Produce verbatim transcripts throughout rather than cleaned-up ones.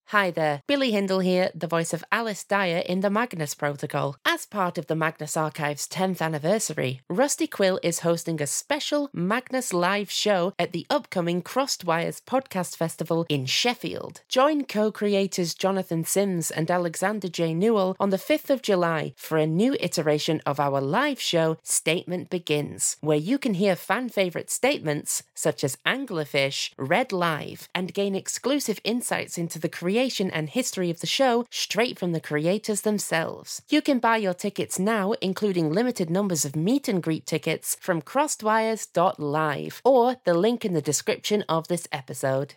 Hi there, Billy Hindle here, the voice of Alice Dyer in the Magnus Protocol. As part of the Magnus Archive's tenth anniversary, Rusty Quill is hosting a special Magnus live show at the upcoming Crossed Wires Podcast Festival in Sheffield. Join co-creators Jonathan Sims and Alexander J. Newell on the fifth of July for a new iteration of our live show, Statement Begins, where you can hear fan-favourite statements such as Anglerfish read live and gain exclusive insights into the creation and history of the show straight from the creators themselves. You can buy your tickets now, including limited numbers of meet and greet tickets, from crossedwires dot live or the link in the description of this episode.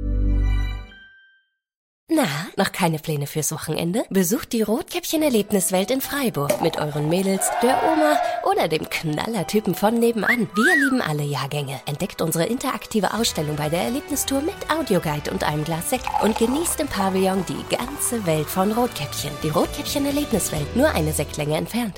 Na, noch keine Pläne fürs Wochenende? Besucht die Rotkäppchen-Erlebniswelt in Freiburg mit euren Mädels, der Oma oder dem Knallertypen von nebenan. Wir lieben alle Jahrgänge. Entdeckt unsere interaktive Ausstellung bei der Erlebnistour mit Audioguide und einem Glas Sekt und genießt im Pavillon die ganze Welt von Rotkäppchen. Die Rotkäppchen-Erlebniswelt, nur eine Sektlänge entfernt.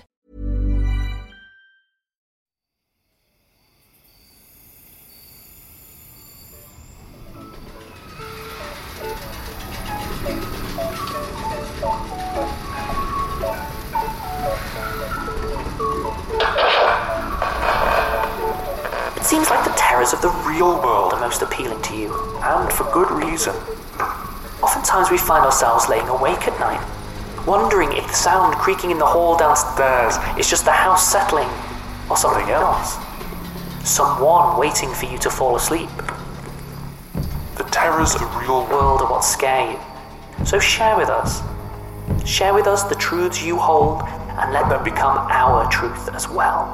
It seems like the terrors of the real world are most appealing to you, and for good reason. Oftentimes we find ourselves laying awake at night, wondering if the sound creaking in the hall downstairs is just the house settling, or something else. Someone waiting for you to fall asleep. The terrors of the real world are what scare you. So share with us. Share with us the truths you hold, and let them become our truth as well.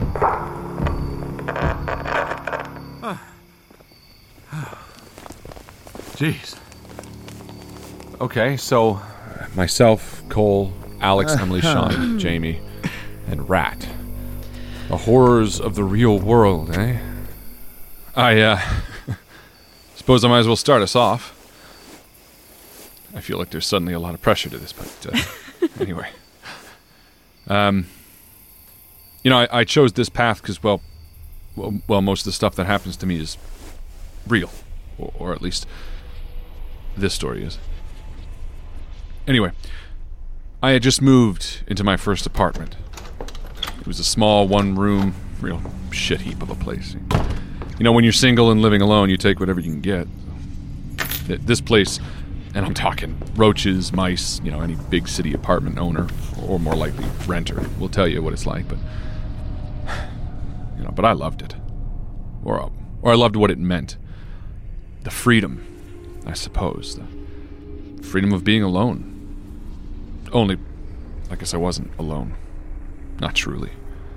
Jeez. Okay, so myself, Cole, Alex, Emily, Sean, Jamie, and Rat. The horrors of the real world, eh? I, uh... suppose I might as well start us off. I feel like there's suddenly a lot of pressure to this, but, uh... anyway. Um... You know, I, I chose this path because, well, well... Well, most of the stuff that happens to me is real. Or, or at least... this story is. Anyway, I had just moved into my first apartment. It was a small one-room, real shit heap of a place. You know, when you're single and living alone, you take whatever you can get. This place, and I'm talking roaches, mice, you know, any big city apartment owner, or more likely renter, will tell you what it's like, but... You know, but I loved it. Or, or I loved what it meant. The freedom, I suppose. The freedom of being alone. Only, I guess I wasn't alone. Not truly.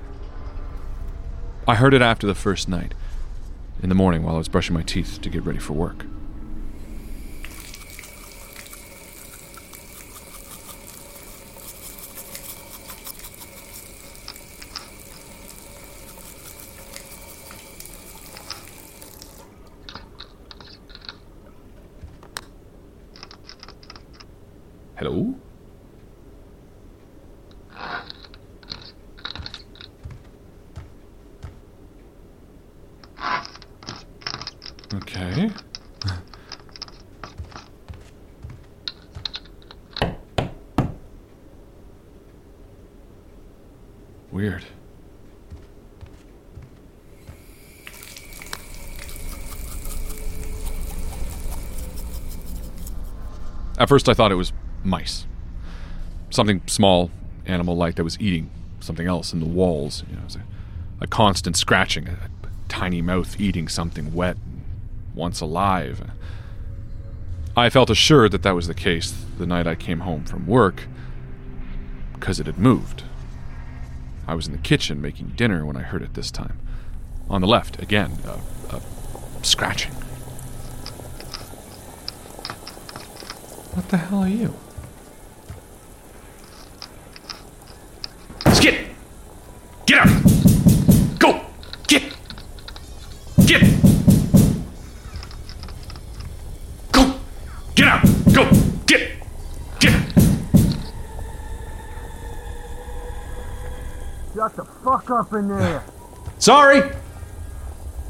I heard it after the first night. In the morning while I was brushing my teeth to get ready for work. Hello? Okay. Weird. At first I thought it was mice. Something small, animal-like that was eating something else in the walls. You know, it was a, a constant scratching, a, a tiny mouth eating something wet, once alive. I felt assured that that was the case the night I came home from work, because it had moved. I was in the kitchen making dinner when I heard it this time. On the left, again, a, a scratching. What the hell are you? Skid! Get out! Go! Get! Get! Go! Get out! Go! Get! Get! Shut the fuck up in there! Sorry!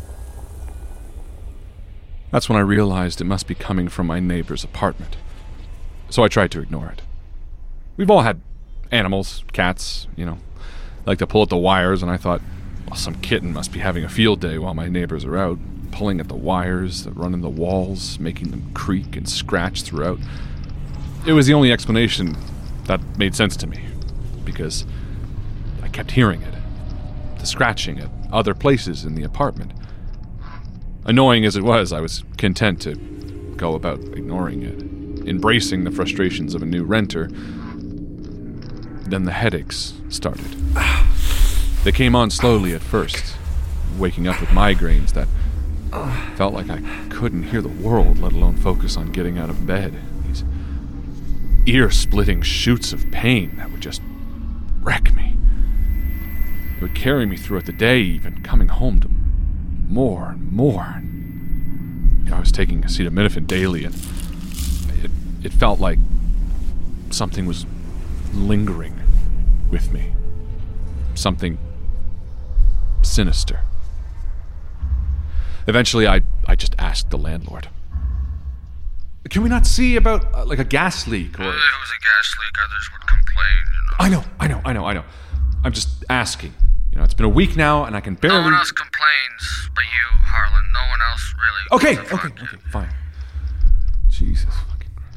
That's when I realized it must be coming from my neighbor's apartment. so I tried to ignore it. We've all had animals, cats, you know, like to pull at the wires, and I thought, well, some kitten must be having a field day while my neighbors are out, pulling at the wires, running the walls, making them creak and scratch throughout. It was the only explanation that made sense to me, because I kept hearing it, the scratching at other places in the apartment. Annoying as it was, I was content to go about ignoring it, embracing the frustrations of a new renter. Then the headaches started. They came on slowly at first, waking up with migraines that felt like I couldn't hear the world, let alone focus on getting out of bed. These ear-splitting shoots of pain that would just wreck me. It would carry me throughout the day, even coming home to more and more. You know, I was taking acetaminophen daily, and it, it felt like something was lingering with me. Something sinister. Eventually, I, I just asked the landlord, can we not see about, uh, like, a gas leak? Or... If it was a gas leak, others would complain, you know. I know, I know, I know, I know. I'm just asking. You know, it's been a week now, and I can barely... No one else complains but you, Harlan. No one else really... Okay, okay, okay, fine. Jesus fucking Christ.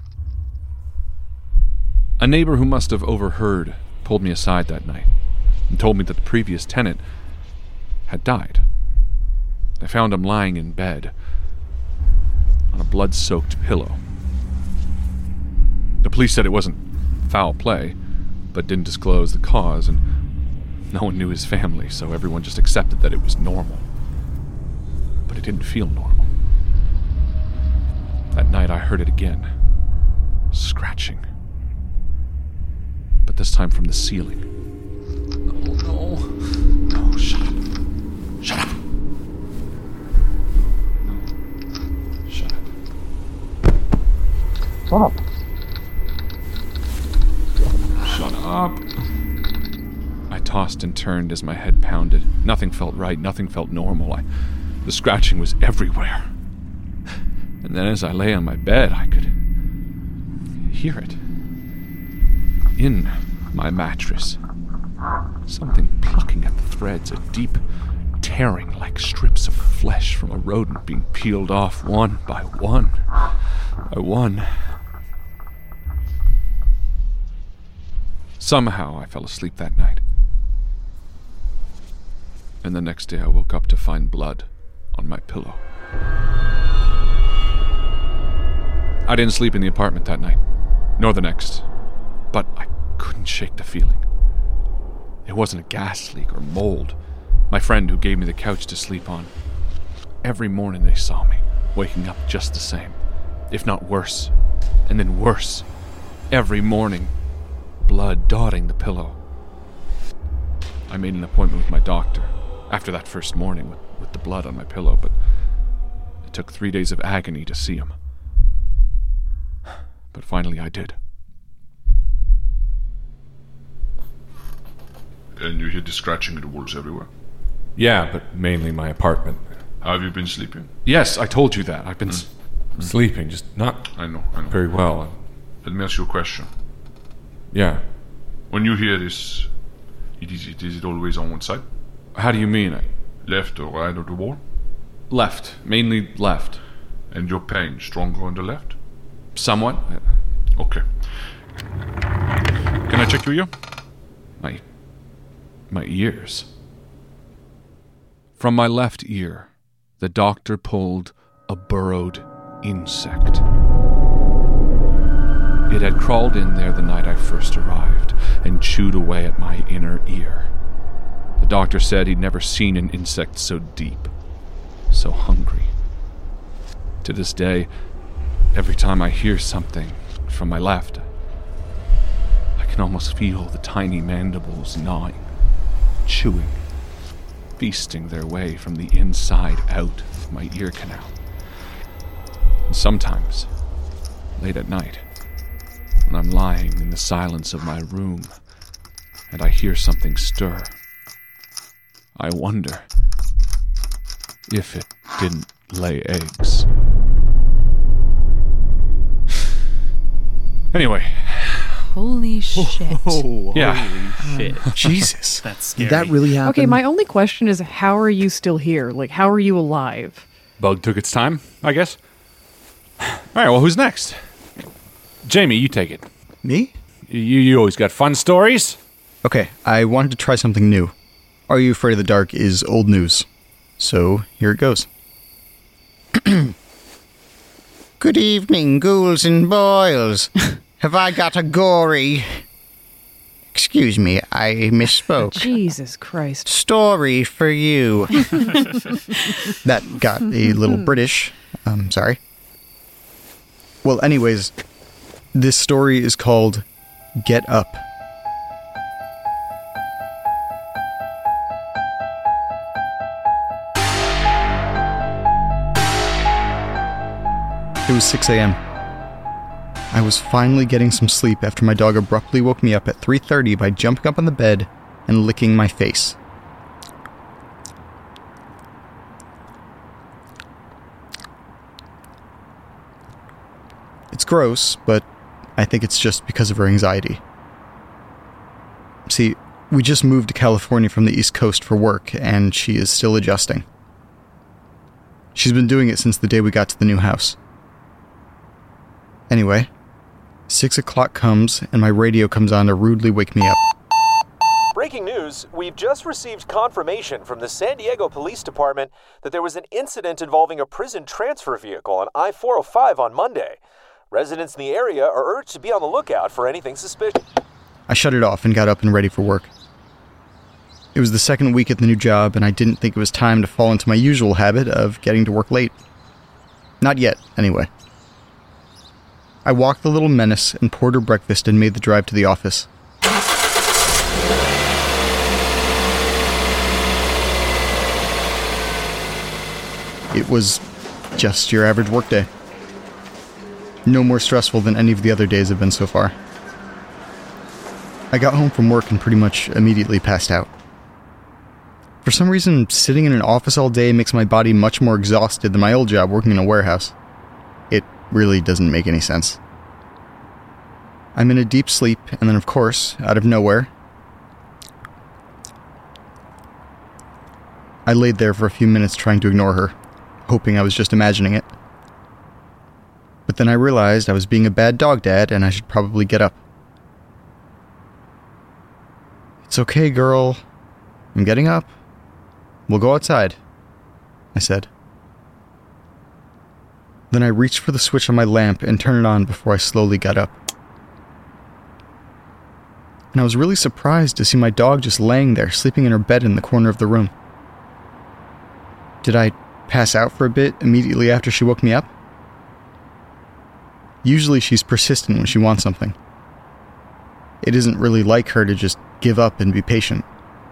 A neighbor who must have overheard pulled me aside that night and told me that the previous tenant had died. They found him lying in bed on a blood-soaked pillow. The police said it wasn't foul play, but didn't disclose the cause, and no one knew his family, so everyone just accepted that it was normal. But it didn't feel normal. That night I heard it again. Scratching. But this time from the ceiling. No, no. No, shut up. Shut up. No. Shut up. Shut up. Shut up. I tossed and turned as my head pounded. Nothing felt right. Nothing felt normal. I, the scratching was everywhere. And then as I lay on my bed, I could hear it. In my mattress. Something plucking at the threads, a deep tearing like strips of flesh from a rodent being peeled off one by one by one. Somehow I fell asleep that night. And the next day I woke up to find blood on my pillow. I didn't sleep in the apartment that night, nor the next, but I couldn't shake the feeling. It wasn't a gas leak or mold. My friend who gave me the couch to sleep on, every morning they saw me, waking up just the same, if not worse, and then worse. Every morning, blood dotting the pillow. I made an appointment with my doctor after that first morning with, with the blood on my pillow, but it took three days of agony to see him. But finally I did. And you hear the scratching of the walls everywhere? Yeah, but mainly my apartment. How have you been sleeping? Yes, I told you that. I've been Mm. s- sleeping, just not I know, I know. very well. Let me ask you a question. Yeah. When you hear this, it is, it, is it always on one side? How do you mean? I- Left or right of the wall? Left. Mainly left. And your pain stronger on the left? Somewhat. Okay. Can I check your ear? My... my ears. From my left ear, the doctor pulled a burrowed insect. It had crawled in there the night I first arrived and chewed away at my inner ear. The doctor said he'd never seen an insect so deep, so hungry. To this day, every time I hear something from my left, I can almost feel the tiny mandibles gnawing, chewing, feasting their way from the inside out of my ear canal. And sometimes, late at night, when I'm lying in the silence of my room and I hear something stir, I wonder if it didn't lay eggs. Anyway. Holy shit. Oh, Yeah. holy shit. Jesus. That's scary. Did that really happen? Okay, my only question is, how are you still here? Like, how are you alive? Bug took its time, I guess. All right, well, who's next? Jamie, you take it. Me? You, you always got fun stories. Okay, I wanted to try something new. Are You Afraid of the Dark is old news. So, here it goes. Good evening, ghouls and boils. Have I got a gory... Excuse me, I misspoke. Jesus Christ. Story for you. That got a little British. Um, sorry. Well, anyways, this story is called Get Up. It was six a.m. I was finally getting some sleep after my dog abruptly woke me up at three thirty by jumping up on the bed and licking my face. It's gross, but I think it's just because of her anxiety. See, we just moved to California from the East Coast for work, and she is still adjusting. She's been doing it since the day we got to the new house. Anyway, six o'clock comes, and my radio comes on to rudely wake me up. Breaking news, we've just received confirmation from the San Diego Police Department that there was an incident involving a prison transfer vehicle on I four oh five on Monday. Residents in the area are urged to be on the lookout for anything suspicious. I shut it off and got up and ready for work. It was the second week at the new job, and I didn't think it was time to fall into my usual habit of getting to work late. Not yet, anyway. I walked the little menace and poured her breakfast and made the drive to the office. It was just your average workday. No more stressful than any of the other days have been so far. I got home from work and pretty much immediately passed out. For some reason, sitting in an office all day makes my body much more exhausted than my old job working in a warehouse. It really doesn't make any sense. I'm in a deep sleep, and then of course, out of nowhere, I laid there for a few minutes trying to ignore her, hoping I was just imagining it. But then I realized I was being a bad dog dad and I should probably get up. It's okay, girl. I'm getting up. We'll go outside, I said. Then I reached for the switch on my lamp and turned it on before I slowly got up. And I was really surprised to see my dog just laying there, sleeping in her bed in the corner of the room. Did I pass out for a bit immediately after she woke me up? Usually she's persistent when she wants something. It isn't really like her to just give up and be patient.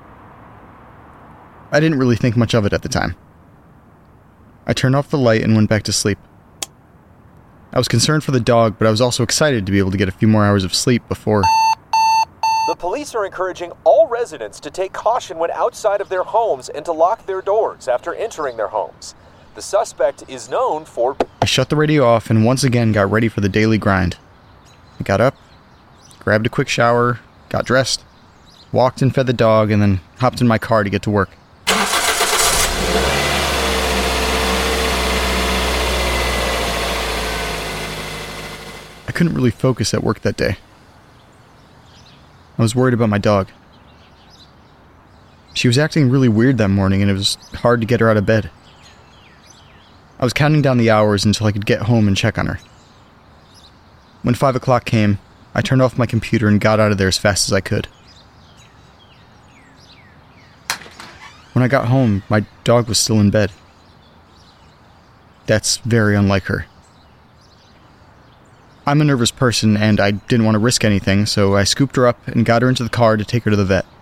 I didn't really think much of it at the time. I turned off the light and went back to sleep. I was concerned for the dog, but I was also excited to be able to get a few more hours of sleep before... The police are encouraging all residents to take caution when outside of their homes and to lock their doors after entering their homes. The suspect is known for... I shut the radio off and once again got ready for the daily grind. I got up, grabbed a quick shower, got dressed, walked and fed the dog, and then hopped in my car to get to work. I couldn't really focus at work that day. I was worried about my dog. She was acting really weird that morning, and it was hard to get her out of bed. I was counting down the hours until I could get home and check on her. When five o'clock came, I turned off my computer and got out of there as fast as I could. When I got home, my dog was still in bed. That's very unlike her. I'm a nervous person, and I didn't want to risk anything, so I scooped her up and got her into the car to take her to the vet.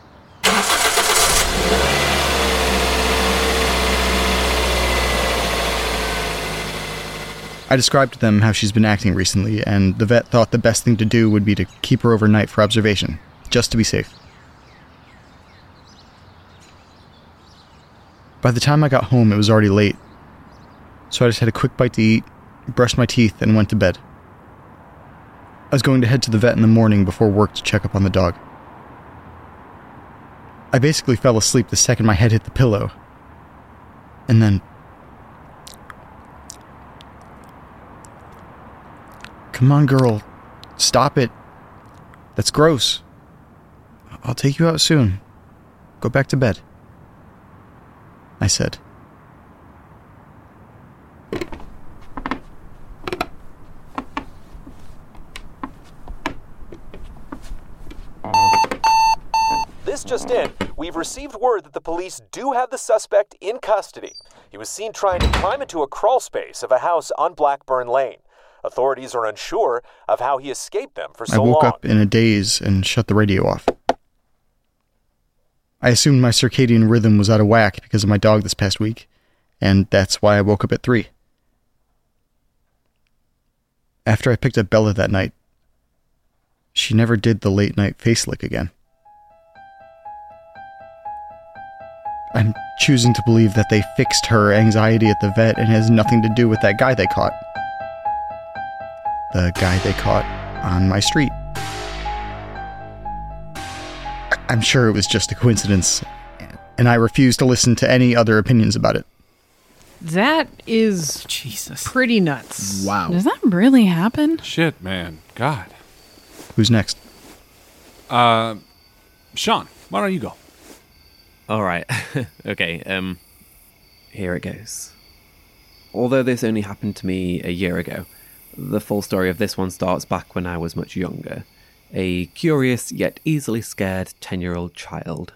I described to them how she's been acting recently, and the vet thought the best thing to do would be to keep her overnight for observation, just to be safe. By the time I got home, it was already late, so I just had a quick bite to eat, brushed my teeth, and went to bed. I was going to head to the vet in the morning before work to check up on the dog. I basically fell asleep the second my head hit the pillow. And then... Come on, girl. Stop it. That's gross. I'll take you out soon. Go back to bed. I said. This just in, we've received word that the police do have the suspect in custody. He was seen trying to climb into a crawl space of a house on Blackburn Lane. Authorities are unsure of how he escaped them for so long. I woke long. up in a daze and shut the radio off. I assumed my circadian rhythm was out of whack because of my dog this past week, and that's why I woke up at three. After I picked up Bella that night, she never did the late-night face lick again. I'm choosing to believe that they fixed her anxiety at the vet and has nothing to do with that guy they caught. The guy they caught on my street. I'm sure it was just a coincidence, and I refuse to listen to any other opinions about it. That is Jesus. pretty nuts. Wow. Does that really happen? Shit, man. God. Who's next? Uh, Sean, why don't you go? All right. Okay, um, here it goes. Although this only happened to me a year ago, the full story of this one starts back when I was much younger. A curious yet easily scared ten-year-old child.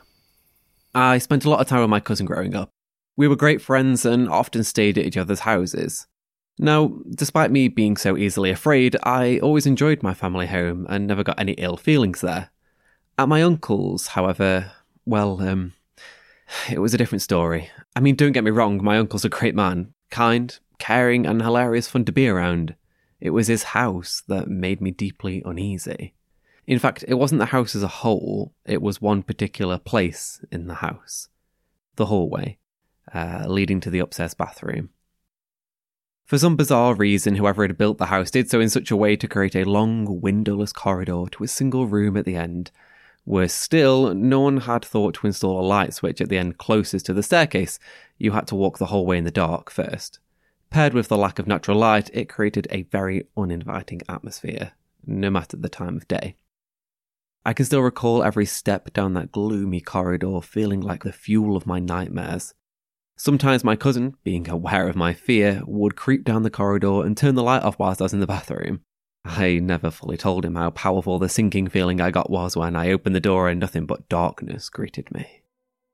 I spent a lot of time with my cousin growing up. We were great friends and often stayed at each other's houses. Now, despite me being so easily afraid, I always enjoyed my family home and never got any ill feelings there. At my uncle's, however, well, um, it was a different story. I mean, don't get me wrong, my uncle's a great man. Kind, caring, and hilarious fun to be around. It was his house that made me deeply uneasy. In fact, it wasn't the house as a whole, it was one particular place in the house. The hallway, uh, leading to the upstairs bathroom. For some bizarre reason, whoever had built the house did so in such a way to create a long, windowless corridor to a single room at the end. Worse still, no one had thought to install a light switch at the end closest to the staircase. You had to walk the whole way in the dark first. Paired with the lack of natural light, it created a very uninviting atmosphere, no matter the time of day. I can still recall every step down that gloomy corridor feeling like the fuel of my nightmares. Sometimes my cousin, being aware of my fear, would creep down the corridor and turn the light off whilst I was in the bathroom. I never fully told him how powerful the sinking feeling I got was when I opened the door and nothing but darkness greeted me.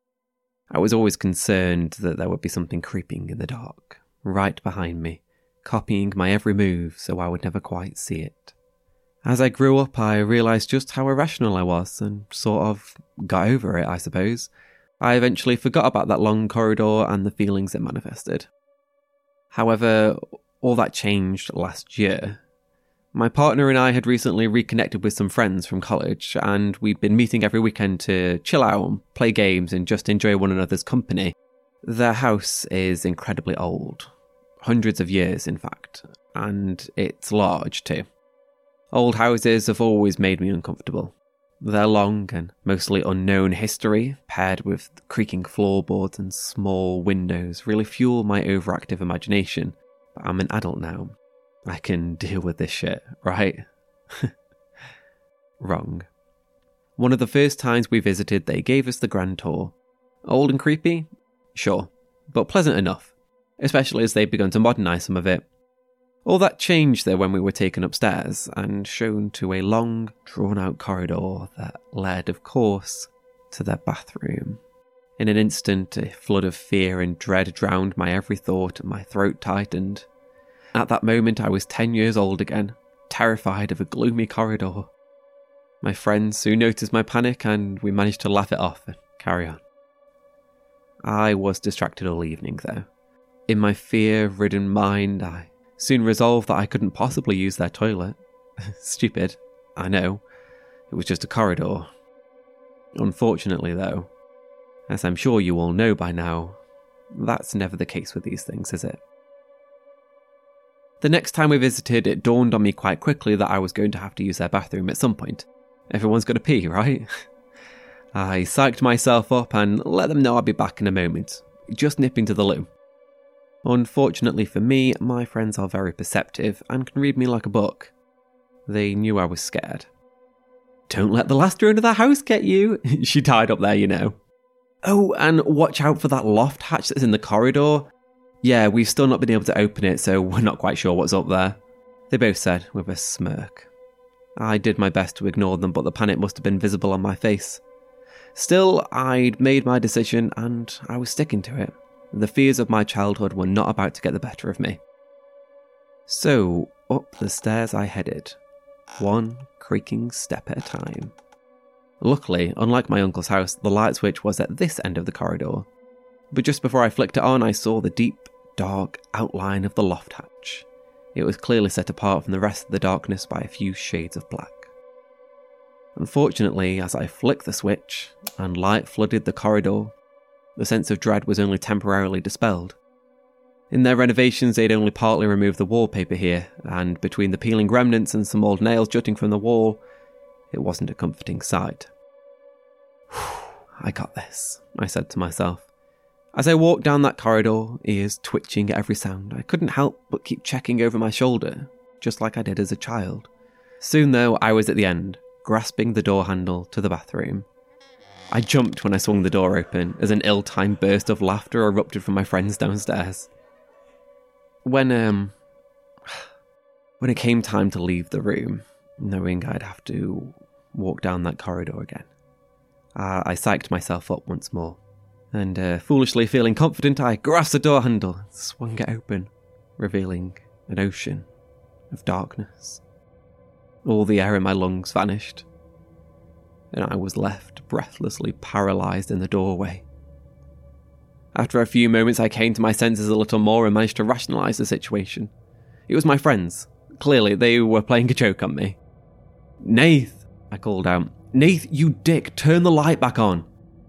I was always concerned that there would be something creeping in the dark, right behind me, copying my every move so I would never quite see it. As I grew up, I realised just how irrational I was and sort of got over it, I suppose. I eventually forgot about that long corridor and the feelings it manifested. However, all that changed last year. My partner and I had recently reconnected with some friends from college, and we'd been meeting every weekend to chill out, play games, and just enjoy one another's company. Their house is incredibly old. Hundreds of years, in fact. And it's large, too. Old houses have always made me uncomfortable. Their long and mostly unknown history, paired with creaking floorboards and small windows, really fuel my overactive imagination. But I'm an adult now. I can deal with this shit, right? Wrong. One of the first times we visited, they gave us the grand tour. Old and creepy? Sure. But pleasant enough. Especially as they'd begun to modernise some of it. All that changed though when we were taken upstairs and shown to a long, drawn-out corridor that led, of course, to their bathroom. In an instant, a flood of fear and dread drowned my every thought and my throat tightened. At that moment, I was ten years old again, terrified of a gloomy corridor. My friends soon noticed my panic and we managed to laugh it off and carry on. I was distracted all evening though. In my fear-ridden mind, I soon resolved that I couldn't possibly use their toilet. Stupid, I know. It was just a corridor. Unfortunately, though, as I'm sure you all know by now, that's never the case with these things, is it? The next time we visited, it dawned on me quite quickly that I was going to have to use their bathroom at some point. Everyone's got to pee, right? I psyched myself up and let them know I'd be back in a moment, just nipping to the loo. Unfortunately for me, my friends are very perceptive and can read me like a book. They knew I was scared. Don't let the last owner of the house get you. She tied up there, you know. Oh, and watch out for that loft hatch that's in the corridor. Yeah, we've still not been able to open it, so we're not quite sure what's up there. They both said with a smirk. I did my best to ignore them, but the panic must have been visible on my face. Still, I'd made my decision and I was sticking to it. The fears of my childhood were not about to get the better of me. So, up the stairs I headed, one creaking step at a time. Luckily, unlike my uncle's house, the light switch was at this end of the corridor. But just before I flicked it on, I saw the deep, dark outline of the loft hatch. It was clearly set apart from the rest of the darkness by a few shades of black. Unfortunately, as I flicked the switch and light flooded the corridor, the sense of dread was only temporarily dispelled. In their renovations, they'd only partly removed the wallpaper here, and between the peeling remnants and some old nails jutting from the wall, it wasn't a comforting sight. I got this, I said to myself. As I walked down that corridor, ears twitching at every sound, I couldn't help but keep checking over my shoulder, just like I did as a child. Soon, though, I was at the end, grasping the door handle to the bathroom. I jumped when I swung the door open, as an ill-timed burst of laughter erupted from my friends downstairs. When, um... When it came time to leave the room, knowing I'd have to walk down that corridor again, uh, I psyched myself up once more. And uh, foolishly feeling confident, I grasped the door handle and swung it open, revealing an ocean of darkness. All the air in my lungs vanished, and I was left breathlessly paralysed in the doorway. After a few moments, I came to my senses a little more and managed to rationalise the situation. It was my friends. Clearly, they were playing a joke on me. "Nath!" I called out. "Nath, you dick, turn the light back on!"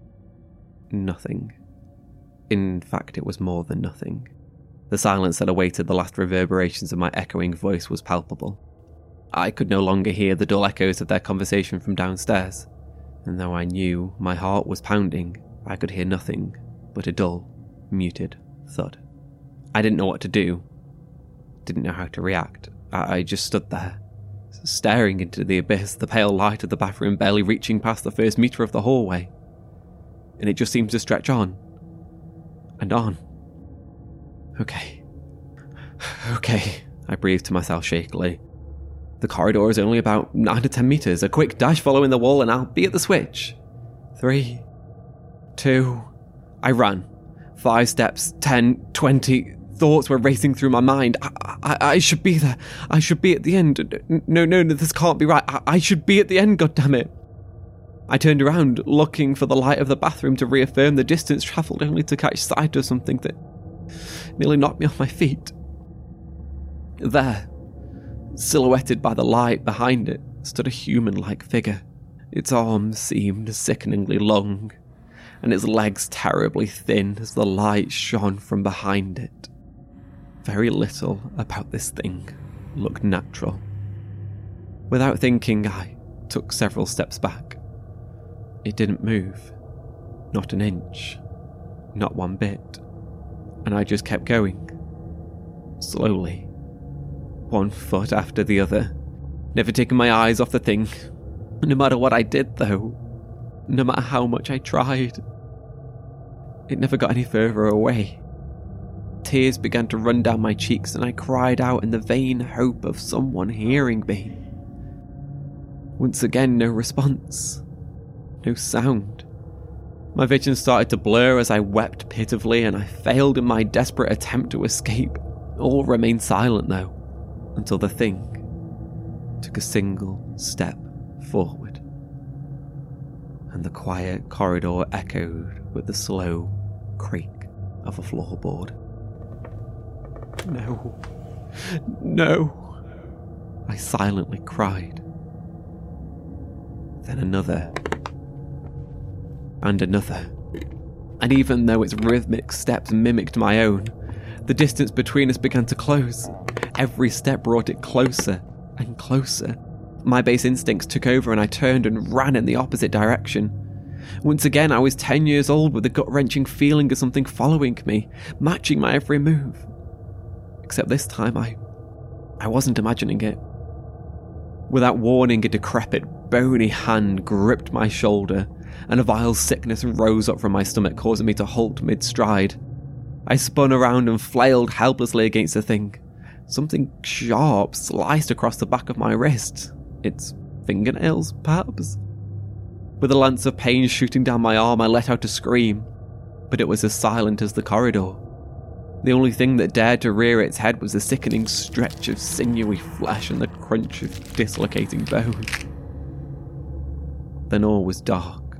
Nothing. In fact, it was more than nothing. The silence that awaited the last reverberations of my echoing voice was palpable. I could no longer hear the dull echoes of their conversation from downstairs, and though I knew my heart was pounding, I could hear nothing but a dull, muted thud. I didn't know what to do. Didn't know how to react. I, I just stood there, staring into the abyss, the pale light of the bathroom barely reaching past the first metre of the hallway. And it just seemed to stretch on. And on. Okay. Okay, I breathed to myself shakily. The corridor is only about nine to ten metres. A quick dash following the wall and I'll be at the switch. Three. Two. I ran. Five steps. Ten. Twenty. Thoughts were racing through my mind. I, I, I should be there. I should be at the end. No, no, no, this can't be right. I, I should be at the end, goddammit. I turned around, looking for the light of the bathroom to reaffirm the distance travelled, only to catch sight of something that nearly knocked me off my feet. There, silhouetted by the light behind it, stood a human-like figure. Its arms seemed sickeningly long, and its legs terribly thin as the light shone from behind it. Very little about this thing looked natural. Without thinking, I took several steps back. It didn't move. Not an inch. Not one bit. And I just kept going. Slowly. One foot after the other. Never taking my eyes off the thing. No matter what I did, though. No matter how much I tried. It never got any further away. Tears began to run down my cheeks and I cried out in the vain hope of someone hearing me. Once again, no response. No sound. My vision started to blur as I wept pitifully and I failed in my desperate attempt to escape. All remained silent though, until the thing took a single step forward. And the quiet corridor echoed with the slow creak of a floorboard. No. No. I silently cried. Then another. And another. And even though its rhythmic steps mimicked my own, the distance between us began to close. every step brought it closer and closer. My base instincts took over and I turned and ran in the opposite direction. Once again, I was ten years old with the gut-wrenching feeling of something following me, matching my every move. Except this time, I... I wasn't imagining it. Without warning, a decrepit, bony hand gripped my shoulder, and a vile sickness rose up from my stomach, causing me to halt mid-stride. I spun around and flailed helplessly against the thing. Something sharp sliced across the back of my wrist. Its fingernails, perhaps? With a lance of pain shooting down my arm, I let out a scream, but it was as silent as the corridor. The only thing that dared to rear its head was the sickening stretch of sinewy flesh and the crunch of dislocating bone. Then all was dark.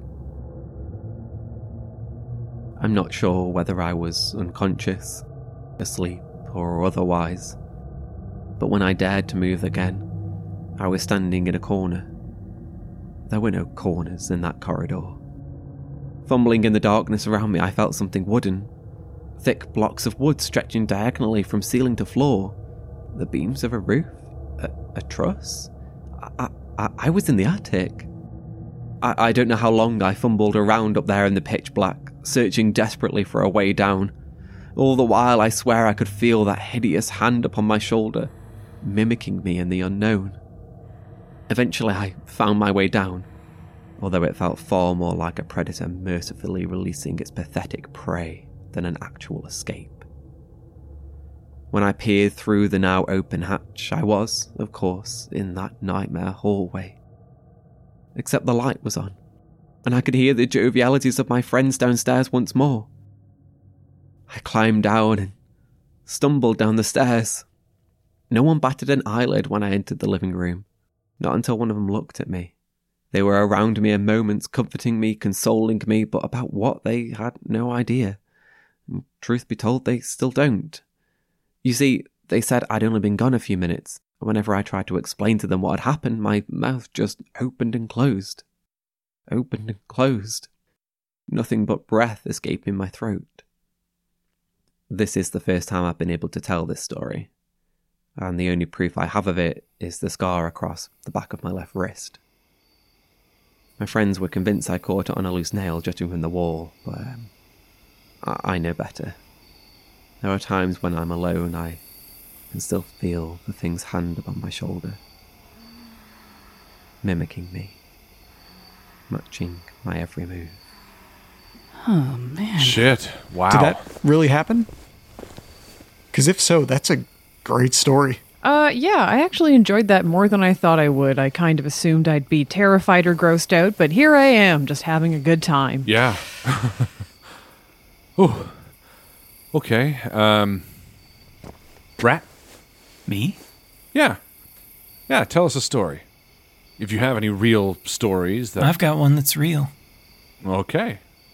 I'm not sure whether I was unconscious, asleep, or otherwise, but when I dared to move again, I was standing in a corner. There were no corners in that corridor. Fumbling in the darkness around me, I felt something wooden. Thick blocks of wood stretching diagonally from ceiling to floor. The beams of a roof? A, a truss? I, I, I was in the attic. I, I don't know how long I fumbled around up there in the pitch black, searching desperately for a way down. All the while, I swear I could feel that hideous hand upon my shoulder, mimicking me in the unknown. Eventually, I found my way down, although it felt far more like a predator mercifully releasing its pathetic prey than an actual escape. When I peered through the now open hatch, I was, of course, in that nightmare hallway. Except the light was on, and I could hear the jovialities of my friends downstairs once more. I climbed down and stumbled down the stairs. No one batted an eyelid when I entered the living room, not until one of them looked at me. They were around me in moments, comforting me, consoling me, but about what they had no idea. And truth be told, they still don't. You see, they said I'd only been gone a few minutes. Whenever I tried to explain to them what had happened, my mouth just opened and closed. Opened and closed. Nothing but breath escaping my throat. This is the first time I've been able to tell this story, and the only proof I have of it is the scar across the back of my left wrist. My friends were convinced I caught it on a loose nail jutting from the wall, but um, I-, I know better. There are times when I'm alone, I can still feel the thing's hand upon my shoulder, mimicking me, matching my every move. Oh, man. Shit. Wow. Did that really happen? Because if so, that's a great story. Uh, yeah, I actually enjoyed that more than I thought I would. I kind of assumed I'd be terrified or grossed out, but here I am, just having a good time. Yeah. Ooh. Okay. Um, Rat? Me? Yeah. Yeah, tell us a story. If you have any real stories that... I've got one that's real. Okay.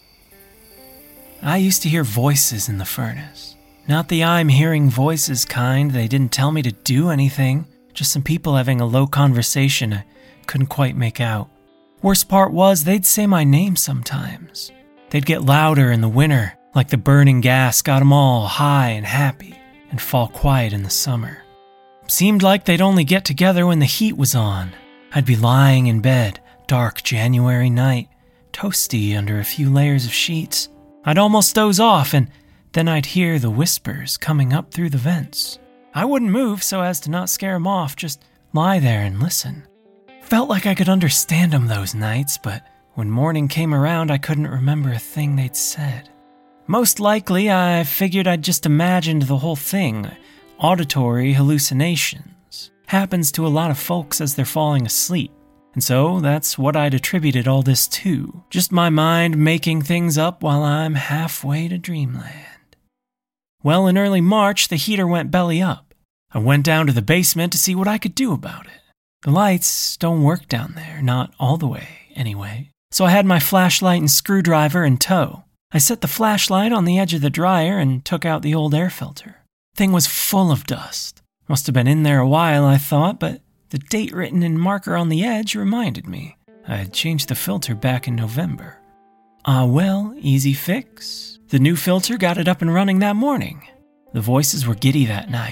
I used to hear voices in the furnace. Not the I'm hearing voices kind. They didn't tell me to do anything. Just some people having a low conversation I couldn't quite make out. Worst part was they'd say my name sometimes. They'd get louder in the winter, like the burning gas got 'em all high and happy, and fall quiet in the summer. Seemed like they'd only get together when the heat was on. I'd be lying in bed, dark January night, toasty under a few layers of sheets. I'd almost doze off, and then I'd hear the whispers coming up through the vents. I wouldn't move so as to not scare 'em off, just lie there and listen. Felt like I could understand 'em those nights, but when morning came around, I couldn't remember a thing they'd said. Most likely, I figured I'd just imagined the whole thing. Auditory hallucinations. Happens to a lot of folks as they're falling asleep. And so that's what I'd attributed all this to. Just my mind making things up while I'm halfway to dreamland. Well, in early March, the heater went belly up. I went down to the basement to see what I could do about it. The lights don't work down there, not all the way, anyway. So I had my flashlight and screwdriver in tow. I set the flashlight on the edge of the dryer and took out the old air filter. Thing was full of dust. Must have been in there a while, I thought, but the date written in marker on the edge reminded me. I had changed the filter back in November. Ah well, easy fix. The new filter got it up and running that morning. The voices were giddy that night.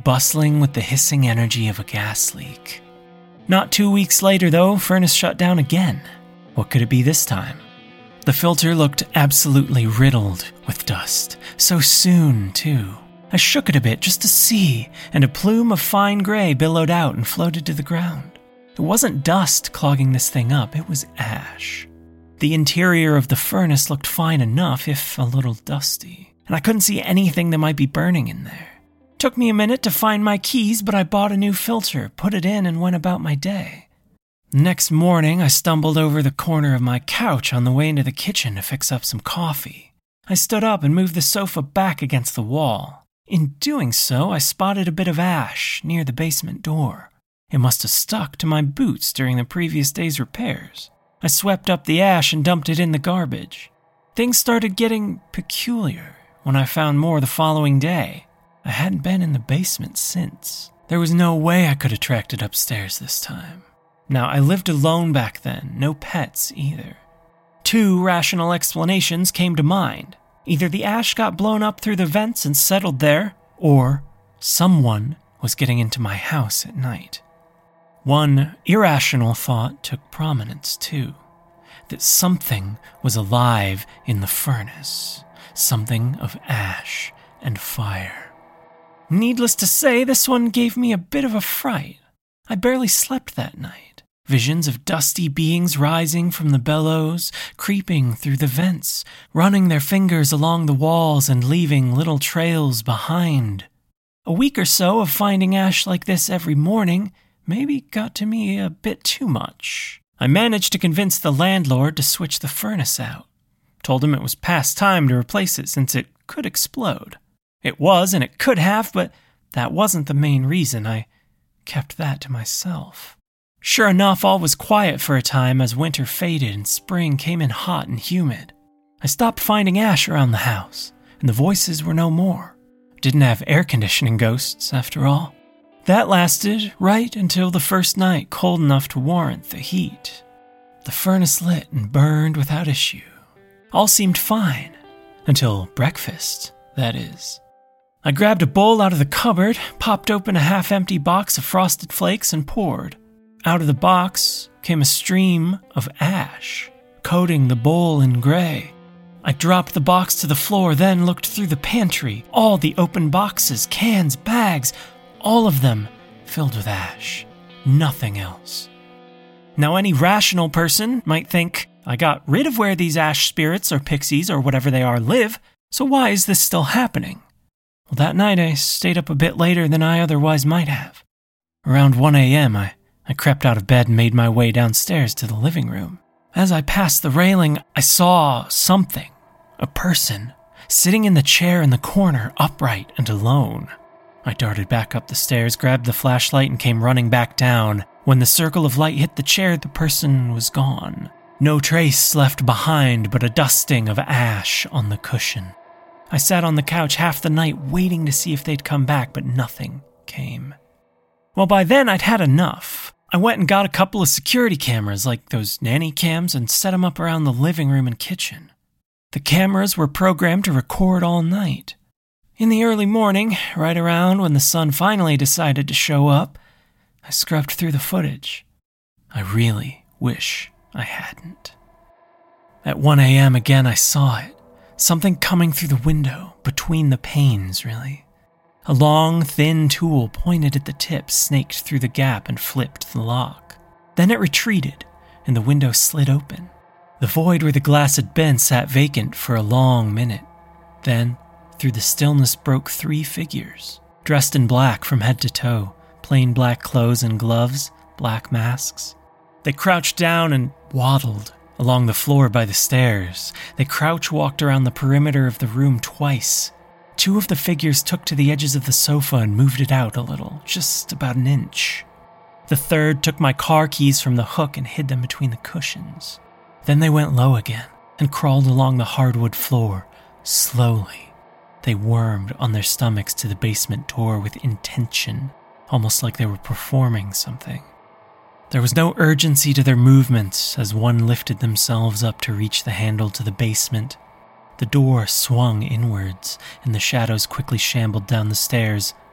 bustling with the hissing energy of a gas leak. Not two weeks later, though, furnace shut down again. What could it be this time? The filter looked absolutely riddled with dust. So soon, too. I shook it a bit just to see, and a plume of fine gray billowed out and floated to the ground. It wasn't dust clogging this thing up, it was ash. The interior of the furnace looked fine enough, if a little dusty, and I couldn't see anything that might be burning in there. It took me a minute to find my keys, but I bought a new filter, put it in, and went about my day. Next morning, I stumbled over the corner of my couch on the way into the kitchen to fix up some coffee. I stood up and moved the sofa back against the wall. In doing so, I spotted a bit of ash near the basement door. It must have stuck to my boots during the previous day's repairs. I swept up the ash and dumped it in the garbage. Things started getting peculiar when I found more the following day. I hadn't been in the basement since. There was no way I could have tracked it upstairs this time. Now, I lived alone back then, no pets either. Two rational explanations came to mind. Either the ash got blown up through the vents and settled there, or someone was getting into my house at night. One irrational thought took prominence, too. That something was alive in the furnace. Something of ash and fire. Needless to say, this one gave me a bit of a fright. I barely slept that night. Visions of dusty beings rising from the bellows, creeping through the vents, running their fingers along the walls and leaving little trails behind. A week or so of finding ash like this every morning maybe got to me a bit too much. I managed to convince the landlord to switch the furnace out. Told him it was past time to replace it since it could explode. It was, and it could have, but that wasn't the main reason. I kept that to myself. Sure enough, all was quiet for a time as winter faded and spring came in hot and humid. I stopped finding ash around the house, and the voices were no more. Didn't have air conditioning ghosts, after all. That lasted right until the first night cold enough to warrant the heat. The furnace lit and burned without issue. All seemed fine. Until breakfast, that is. I grabbed a bowl out of the cupboard, popped open a half-empty box of Frosted Flakes, and poured. Out of the box came a stream of ash, coating the bowl in gray. I dropped the box to the floor, then looked through the pantry. All the open boxes, cans, bags, all of them filled with ash. Nothing else. Now, any rational person might think, I got rid of where these ash spirits or pixies or whatever they are live, so why is this still happening? Well, that night I stayed up a bit later than I otherwise might have. Around one a.m., I, I crept out of bed and made my way downstairs to the living room. As I passed the railing, I saw something, a person, sitting in the chair in the corner, upright and alone. I darted back up the stairs, grabbed the flashlight, and came running back down. When the circle of light hit the chair, the person was gone. No trace left behind but a dusting of ash on the cushion. I sat on the couch half the night waiting to see if they'd come back, but nothing came. Well, by then I'd had enough. I went and got a couple of security cameras like those nanny cams and set them up around the living room and kitchen. The cameras were programmed to record all night. In the early morning, right around when the sun finally decided to show up, I scrubbed through the footage. I really wish I hadn't. At one a.m. again, I saw it. Something coming through the window, between the panes, really. A long, thin tool pointed at the tip snaked through the gap and flipped the lock. Then it retreated, and the window slid open. The void where the glass had been sat vacant for a long minute. Then, through the stillness broke three figures, dressed in black from head to toe, plain black clothes and gloves, black masks. They crouched down and waddled along the floor by the stairs. They crouch-walked around the perimeter of the room twice. Two of the figures took to the edges of the sofa and moved it out a little, just about an inch. The third took my car keys from the hook and hid them between the cushions. Then they went low again and crawled along the hardwood floor, slowly. They wormed on their stomachs to the basement door with intention, almost like they were performing something. There was no urgency to their movements as one lifted themselves up to reach the handle to the basement. The door swung inwards, and the shadows quickly shambled down the stairs,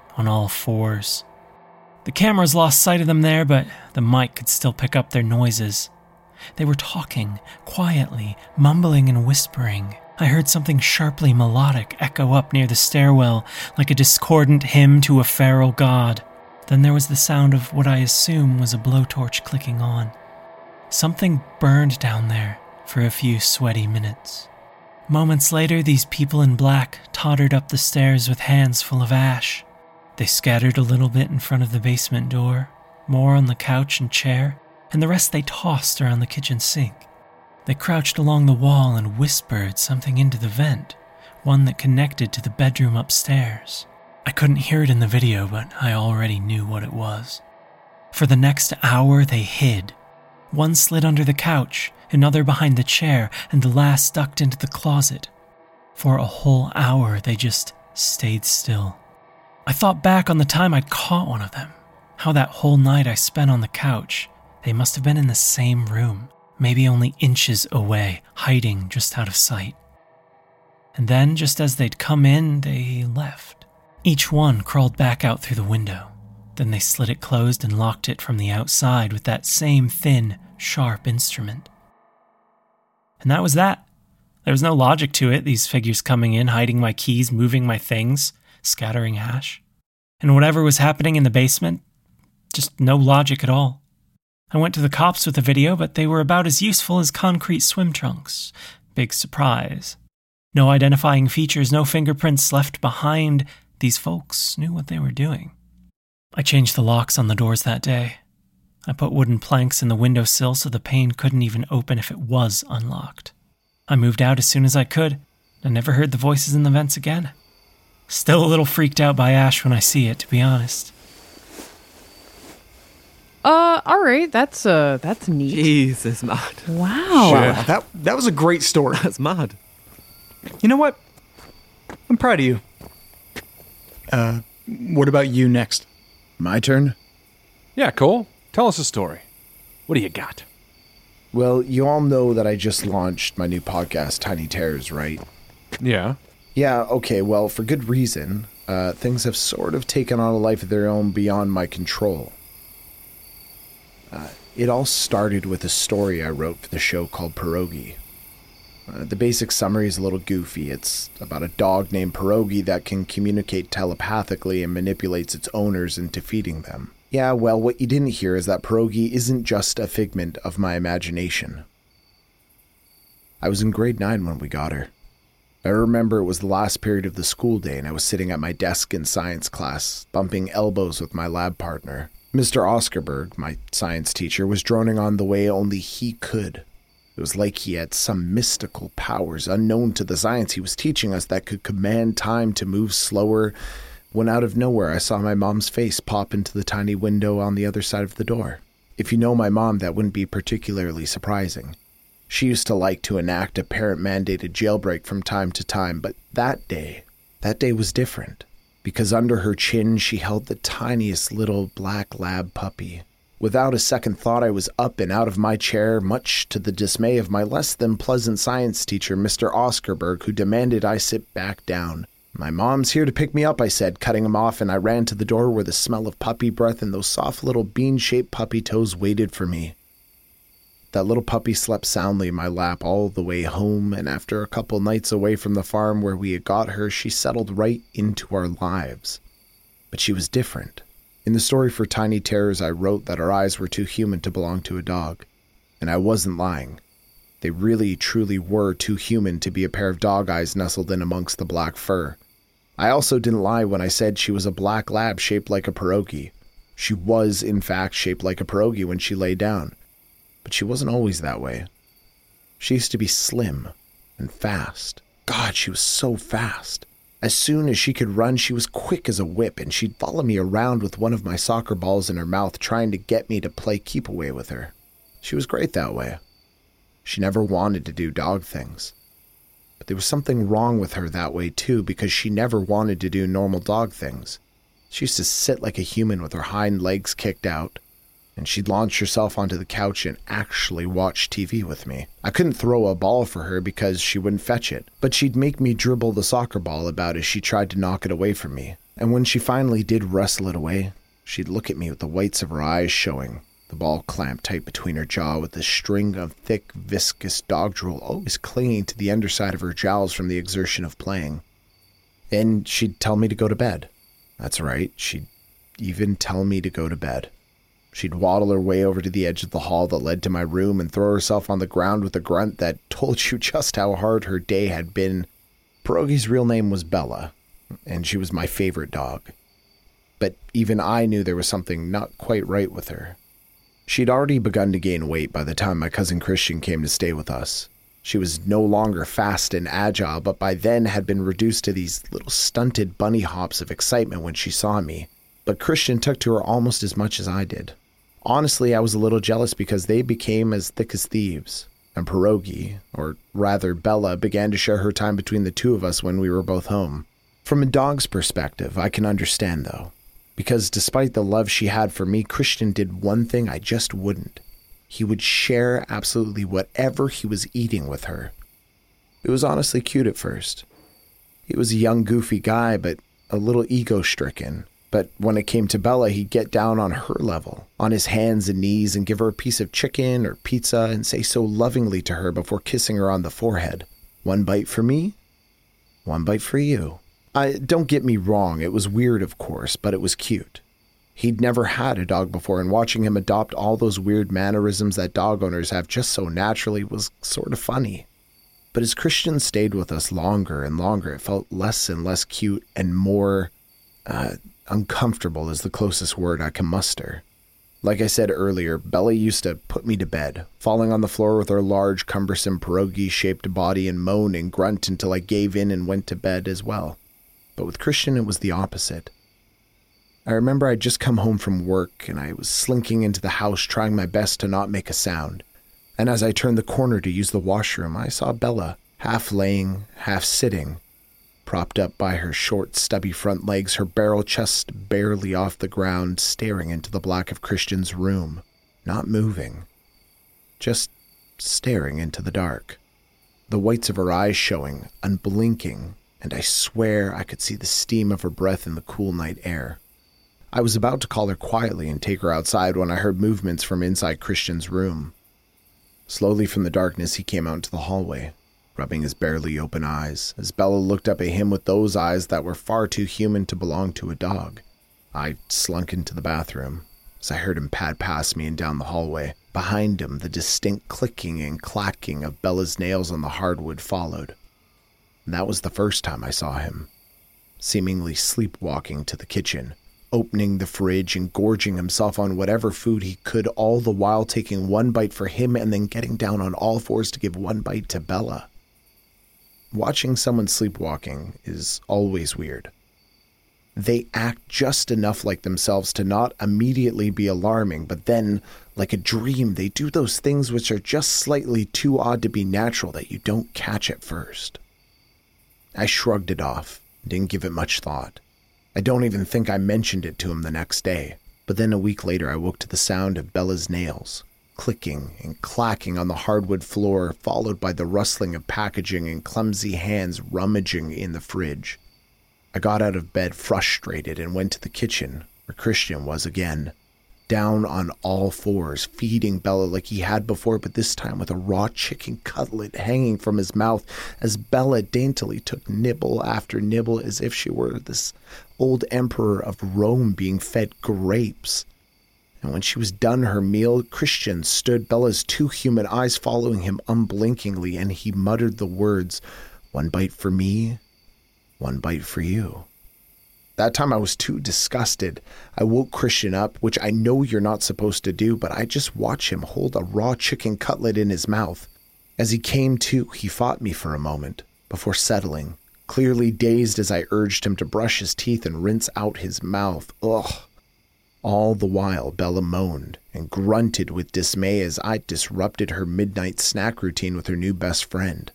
on all fours. The cameras lost sight of them there, but the mic could still pick up their noises. They were talking, quietly, mumbling and whispering. I heard something sharply melodic echo up near the stairwell, like a discordant hymn to a feral god. Then there was the sound of what I assume was a blowtorch clicking on. Something burned down there for a few sweaty minutes. Moments later, these people in black tottered up the stairs with hands full of ash. They scattered a little bit in front of the basement door, more on the couch and chair, and the rest they tossed around the kitchen sink. They crouched along the wall and whispered something into the vent, one that connected to the bedroom upstairs. I couldn't hear it in the video, but I already knew what it was. For the next hour, they hid. One slid under the couch, another behind the chair, and the last ducked into the closet. For a whole hour, they just stayed still. I thought back on the time I'd caught one of them, how that whole night I spent on the couch. They must have been in the same room, maybe only inches away, hiding just out of sight. And then, just as they'd come in, they left. Each one crawled back out through the window. Then they slid it closed and locked it from the outside with that same thin, sharp instrument. And that was that. There was no logic to it, these figures coming in, hiding my keys, moving my things, scattering ash. And whatever was happening in the basement, just no logic at all. I went to the cops with the video, but they were about as useful as concrete swim trunks. Big surprise. No identifying features, no fingerprints left behind. These folks knew what they were doing. I changed the locks on the doors that day. I put wooden planks in the windowsill so the pane couldn't even open if it was unlocked. I moved out as soon as I could. I never heard the voices in the vents again. Still a little freaked out by Ash when I see it, to be honest. Uh, all right, that's uh, that's neat. Jesus, mad. Wow. Shit. That that was a great story. That's mad. You know what? I'm proud of you. Uh, what about you next? My turn? Yeah, Cole. Tell us a story. What do you got? Well, you all know that I just launched my new podcast, Tiny Terrors, right? Yeah. Yeah, okay, well, for good reason. Uh, things have sort of taken on a life of their own beyond my control. Uh, it all started with a story I wrote for the show called Pierogi. Uh, the basic summary is a little goofy. It's about a dog named Pierogi that can communicate telepathically and manipulates its owners into feeding them. Yeah, well, what you didn't hear is that Pierogi isn't just a figment of my imagination. I was in grade nine when we got her. I remember it was the last period of the school day and I was sitting at my desk in science class, bumping elbows with my lab partner. Mister Oscarberg, my science teacher, was droning on the way only he could. It was like he had some mystical powers unknown to the science he was teaching us that could command time to move slower, when out of nowhere I saw my mom's face pop into the tiny window on the other side of the door. If you know my mom, that wouldn't be particularly surprising. She used to like to enact a parent-mandated jailbreak from time to time, but that day, that day was different. Because under her chin, she held the tiniest little black lab puppy. Without a second thought, I was up and out of my chair, much to the dismay of my less than pleasant science teacher, Mister Oscarberg, who demanded I sit back down. My mom's here to pick me up, I said, cutting him off, and I ran to the door where the smell of puppy breath and those soft little bean-shaped puppy toes waited for me. That little puppy slept soundly in my lap all the way home, and after a couple nights away from the farm where we had got her, she settled right into our lives. But she was different. In the story for Tiny Terrors, I wrote that our eyes were too human to belong to a dog. And I wasn't lying. They really, truly were too human to be a pair of dog eyes nestled in amongst the black fur. I also didn't lie when I said she was a black lab shaped like a pierogi. She was, in fact, shaped like a pierogi when she lay down. But she wasn't always that way. She used to be slim and fast. God, she was so fast. As soon as she could run, she was quick as a whip, and she'd follow me around with one of my soccer balls in her mouth, trying to get me to play keep-away with her. She was great that way. She never wanted to do dog things. But there was something wrong with her that way, too, because she never wanted to do normal dog things. She used to sit like a human with her hind legs kicked out, and she'd launch herself onto the couch and actually watch T V with me. I couldn't throw a ball for her because she wouldn't fetch it, but she'd make me dribble the soccer ball about as she tried to knock it away from me. And when she finally did wrestle it away, she'd look at me with the whites of her eyes showing, the ball clamped tight between her jaw with a string of thick, viscous dog drool always clinging to the underside of her jowls from the exertion of playing. And she'd tell me to go to bed. That's right, she'd even tell me to go to bed. She'd waddle her way over to the edge of the hall that led to my room and throw herself on the ground with a grunt that told you just how hard her day had been. Pierogi's real name was Bella, and she was my favorite dog. But even I knew there was something not quite right with her. She'd already begun to gain weight by the time my cousin Christian came to stay with us. She was no longer fast and agile, but by then had been reduced to these little stunted bunny hops of excitement when she saw me. But Christian took to her almost as much as I did. Honestly, I was a little jealous because they became as thick as thieves, and Pierogi, or rather Bella, began to share her time between the two of us when we were both home. From a dog's perspective, I can understand though, because despite the love she had for me, Christian did one thing I just wouldn't. He would share absolutely whatever he was eating with her. It was honestly cute at first. He was a young, goofy guy, but a little ego-stricken. But when it came to Bella, he'd get down on her level, on his hands and knees, and give her a piece of chicken or pizza and say so lovingly to her before kissing her on the forehead. One bite for me, one bite for you. I, don't get me wrong, it was weird, of course, but it was cute. He'd never had a dog before, and watching him adopt all those weird mannerisms that dog owners have just so naturally was sort of funny. But as Christian stayed with us longer and longer, it felt less and less cute and more, uh, uncomfortable is the closest word I can muster. Like I said earlier, Bella used to put me to bed, falling on the floor with her large, cumbersome pierogi-shaped body and moan and grunt until I gave in and went to bed as well. But with Christian, it was the opposite. I remember I'd just come home from work and I was slinking into the house trying my best to not make a sound. And as I turned the corner to use the washroom, I saw Bella, half laying, half sitting, propped up by her short, stubby front legs, her barrel chest barely off the ground, staring into the black of Christian's room, not moving, just staring into the dark. The whites of her eyes showing, unblinking, and I swear I could see the steam of her breath in the cool night air. I was about to call her quietly and take her outside when I heard movements from inside Christian's room. Slowly from the darkness, he came out into the hallway, rubbing his barely open eyes, as Bella looked up at him with those eyes that were far too human to belong to a dog. I slunk into the bathroom, as I heard him pad past me and down the hallway. Behind him, the distinct clicking and clacking of Bella's nails on the hardwood followed. And that was the first time I saw him, seemingly sleepwalking to the kitchen, opening the fridge and gorging himself on whatever food he could, all the while taking one bite for him and then getting down on all fours to give one bite to Bella. Watching someone sleepwalking is always weird. They act just enough like themselves to not immediately be alarming, but then, like a dream, they do those things which are just slightly too odd to be natural that you don't catch at first. I shrugged it off, didn't give it much thought. I don't even think I mentioned it to him the next day, but then a week later I woke to the sound of Bella's nails, clicking and clacking on the hardwood floor, followed by the rustling of packaging and clumsy hands rummaging in the fridge. I got out of bed frustrated and went to the kitchen, where Christian was again, down on all fours, feeding Bella like he had before, but this time with a raw chicken cutlet hanging from his mouth, as Bella daintily took nibble after nibble as if she were this old emperor of Rome being fed grapes. And when she was done her meal, Christian stood, Bella's two human eyes following him unblinkingly, and he muttered the words, "One bite for me, one bite for you." That time I was too disgusted. I woke Christian up, which I know you're not supposed to do, but I just watched him hold a raw chicken cutlet in his mouth. As he came to, he fought me for a moment, before settling, clearly dazed as I urged him to brush his teeth and rinse out his mouth. Ugh. All the while, Bella moaned and grunted with dismay as I disrupted her midnight snack routine with her new best friend.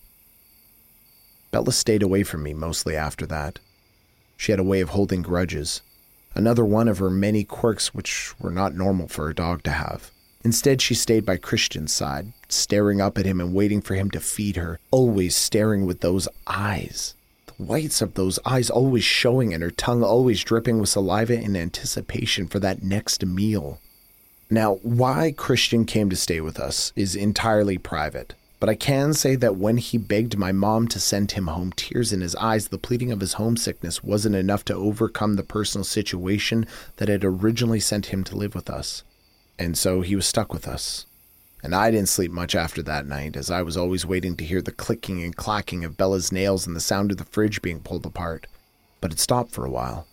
Bella stayed away from me mostly after that. She had a way of holding grudges, another one of her many quirks which were not normal for a dog to have. Instead, she stayed by Christian's side, staring up at him and waiting for him to feed her, always staring with those eyes, the whites of those eyes always showing and her tongue always dripping with saliva in anticipation for that next meal. Now, why Christian came to stay with us is entirely private, but I can say that when he begged my mom to send him home, tears in his eyes, the pleading of his homesickness wasn't enough to overcome the personal situation that had originally sent him to live with us. And so he was stuck with us. And I didn't sleep much after that night, as I was always waiting to hear the clicking and clacking of Bella's nails and the sound of the fridge being pulled apart. But it stopped for a while.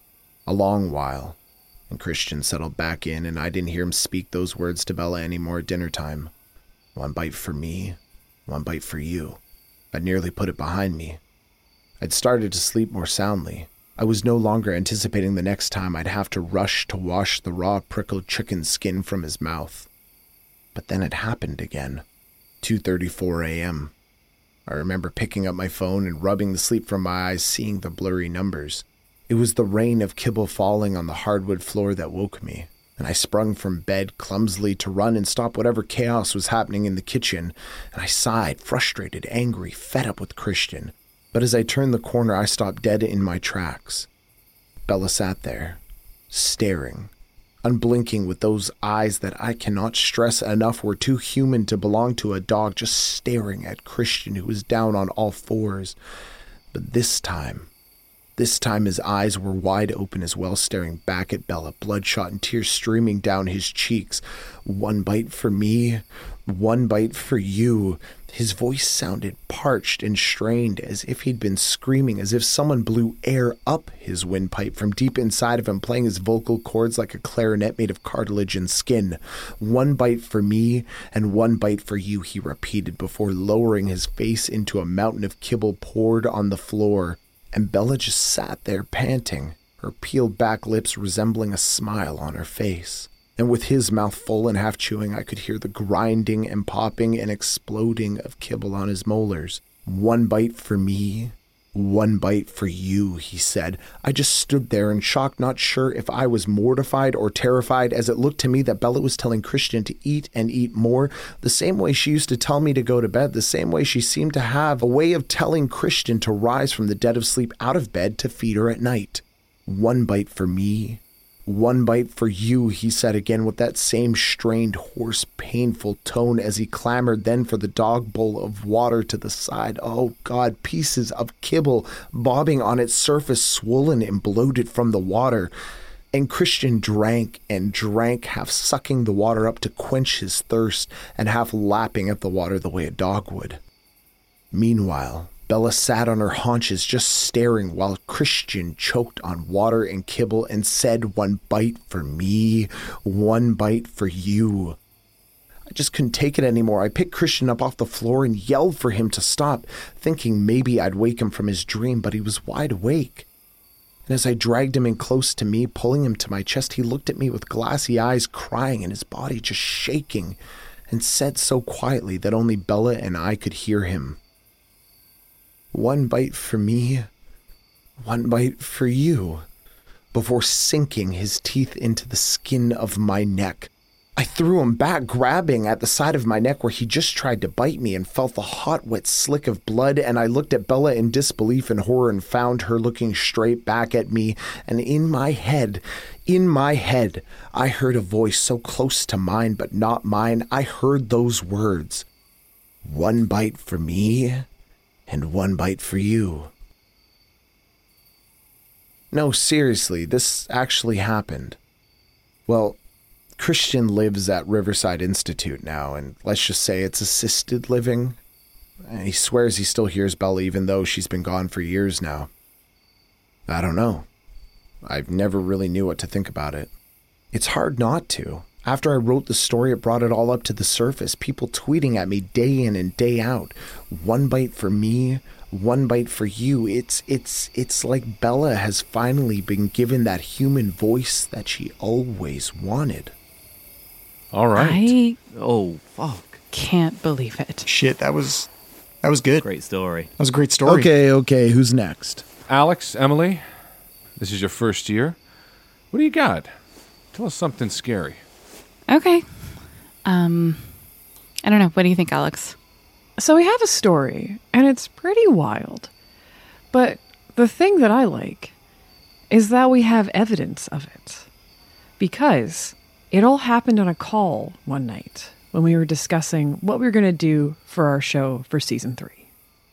A long while. And Christian settled back in, and I didn't hear him speak those words to Bella anymore at dinner time. One bite for me, one bite for you. I'd nearly put it behind me. I'd started to sleep more soundly. I was no longer anticipating the next time I'd have to rush to wash the raw prickled chicken skin from his mouth. But then it happened again. two thirty-four a.m. I remember picking up my phone and rubbing the sleep from my eyes, seeing the blurry numbers. It was the rain of kibble falling on the hardwood floor that woke me, and I sprung from bed clumsily to run and stop whatever chaos was happening in the kitchen, and I sighed, frustrated, angry, fed up with Christian. But as I turned the corner, I stopped dead in my tracks. Bella sat there, staring, unblinking with those eyes that I cannot stress enough were too human to belong to a dog, just staring at Christian, who was down on all fours. But this time, this time his eyes were wide open as well, staring back at Bella, bloodshot and tears streaming down his cheeks. One bite for me, one bite for you. His voice sounded parched and strained, as if he'd been screaming, as if someone blew air up his windpipe from deep inside of him, playing his vocal cords like a clarinet made of cartilage and skin. One bite for me, and one bite for you, he repeated, before lowering his face into a mountain of kibble poured on the floor. And Bella just sat there panting, her peeled back lips resembling a smile on her face. And with his mouth full and half chewing, I could hear the grinding and popping and exploding of kibble on his molars. One bite for me, one bite for you, he said. I just stood there in shock, not sure if I was mortified or terrified, as it looked to me that Bella was telling Christian to eat and eat more, the same way she used to tell me to go to bed, the same way she seemed to have a way of telling Christian to rise from the dead of sleep out of bed to feed her at night. One bite for me, one bite for you, he said again with that same strained, hoarse, painful tone as he clamored then for the dog bowl of water to the side. Oh God, pieces of kibble bobbing on its surface, swollen and bloated from the water. And Christian drank and drank, half sucking the water up to quench his thirst and half lapping at the water the way a dog would. Meanwhile, Bella sat on her haunches just staring while Christian choked on water and kibble and said, one bite for me, one bite for you. I just couldn't take it anymore. I picked Christian up off the floor and yelled for him to stop, thinking maybe I'd wake him from his dream, but he was wide awake. And as I dragged him in close to me, pulling him to my chest, he looked at me with glassy eyes, crying and his body just shaking, and said so quietly that only Bella and I could hear him. One bite for me, one bite for you, before sinking his teeth into the skin of my neck. I threw him back, grabbing at the side of my neck where he just tried to bite me, and felt the hot, wet slick of blood, and I looked at Bella in disbelief and horror and found her looking straight back at me, and in my head, in my head, I heard a voice so close to mine but not mine. I heard those words, one bite for me, and one bite for you. No, seriously, this actually happened. Well, Christian lives at Riverside Institute now, and let's just say it's assisted living. And he swears he still hears Bella even though she's been gone for years now. I don't know. I've never really knew what to think about it. It's hard not to. After I wrote the story, it brought it all up to the surface. People tweeting at me day in and day out. One bite for me, one bite for you. It's it's it's like Bella has finally been given that human voice that she always wanted. All right. I oh fuck. Can't believe it. Shit, that was that was good. Great story. That was a great story. Okay, okay, who's next? Alex, Emily, this is your first year. What do you got? Tell us something scary. Okay. Um, I don't know. What do you think, Alex? So we have a story, and it's pretty wild. But the thing that I like is that we have evidence of it. Because it all happened on a call one night when we were discussing what we were going to do for our show for season three.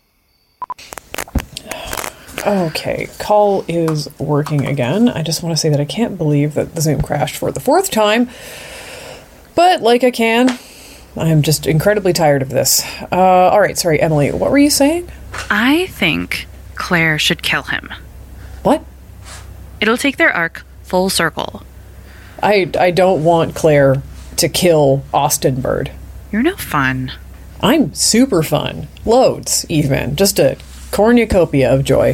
Okay, call is working again. I just want to say that I can't believe that the Zoom crashed for the fourth time. But like I can, I'm just incredibly tired of this. Uh, all right, sorry, Emily, what were you saying? I think Claire should kill him. What? It'll take their arc full circle. I, I don't want Claire to kill Austin Bird. You're no fun. I'm super fun. Loads, even. Just a cornucopia of joy.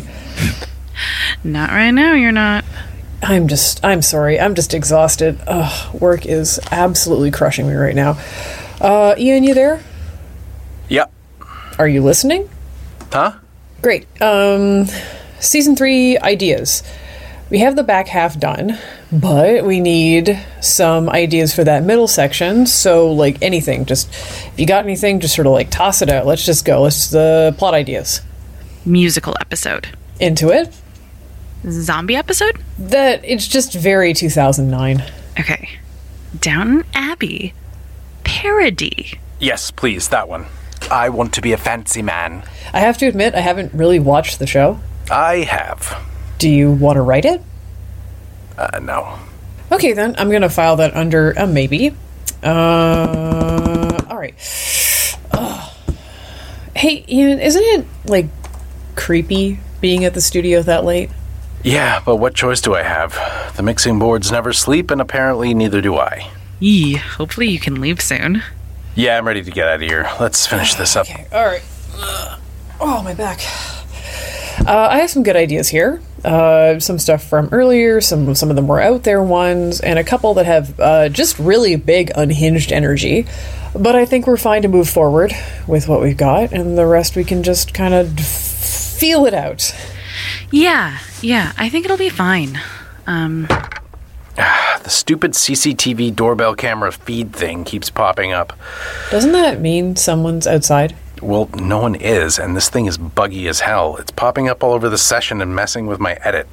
Not right now, you're not. I'm just, I'm sorry. I'm just exhausted. Ugh, work is absolutely crushing me right now. Uh, Ian, you there? Yep. Are you listening? Huh? Great. Um, season three ideas. We have the back half done, but we need some ideas for that middle section. So, like, anything. Just, if you got anything, just sort of, like, toss it out. Let's just go. Let's, the uh, plot ideas. Musical episode. Into it. Zombie episode? That, it's just very two thousand nine. Okay. Downton Abbey. Parody. Yes, please, that one. I want to be a fancy man. I have to admit, I haven't really watched the show. I have. Do you want to write it? Uh, no. Okay, then. I'm going to file that under a maybe. Uh, all right. Ugh. Hey, Ian, isn't it, like, creepy being at the studio that late? Yeah, but what choice do I have? The mixing boards never sleep, and apparently neither do I. Yee, hopefully you can leave soon. Yeah, I'm ready to get out of here. Let's finish this up. Okay, all right. Uh, oh, my back. Uh, I have some good ideas here. Uh, some stuff from earlier, some some of the more out there ones, and a couple that have uh, just really big unhinged energy. But I think we're fine to move forward with what we've got, and the rest we can just kind of feel it out. Yeah, yeah, I think it'll be fine. Um... The stupid C C T V doorbell camera feed thing keeps popping up. Doesn't that mean someone's outside? Well, no one is, and this thing is buggy as hell. It's popping up all over the session and messing with my edit.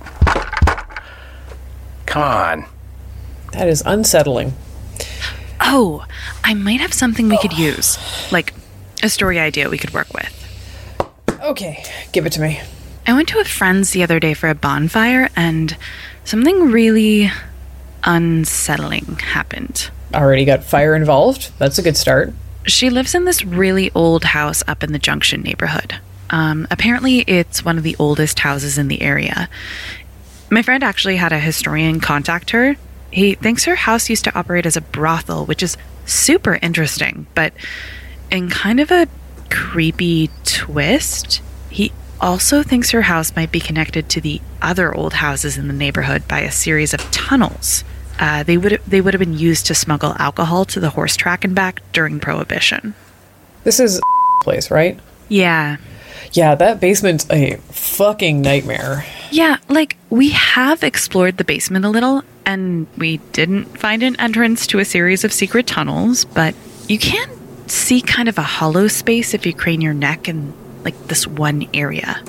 Come on. That is unsettling. Oh, I might have something we could use. Like, a story idea we could work with. Okay, give it to me. I went to a friend's the other day for a bonfire, and something really unsettling happened. Already got fire involved? That's a good start. She lives in this really old house up in the Junction neighborhood. Um, apparently, it's one of the oldest houses in the area. My friend actually had a historian contact her. He thinks her house used to operate as a brothel, which is super interesting, but in kind of a creepy twist, he also thinks her house might be connected to the other old houses in the neighborhood by a series of tunnels. Uh, they would they would have been used to smuggle alcohol to the horse track and back during Prohibition. This is a place, right? Yeah. Yeah, that basement's a fucking nightmare. Yeah, like, we have explored the basement a little, and we didn't find an entrance to a series of secret tunnels, but you can see kind of a hollow space if you crane your neck in, like, this one area.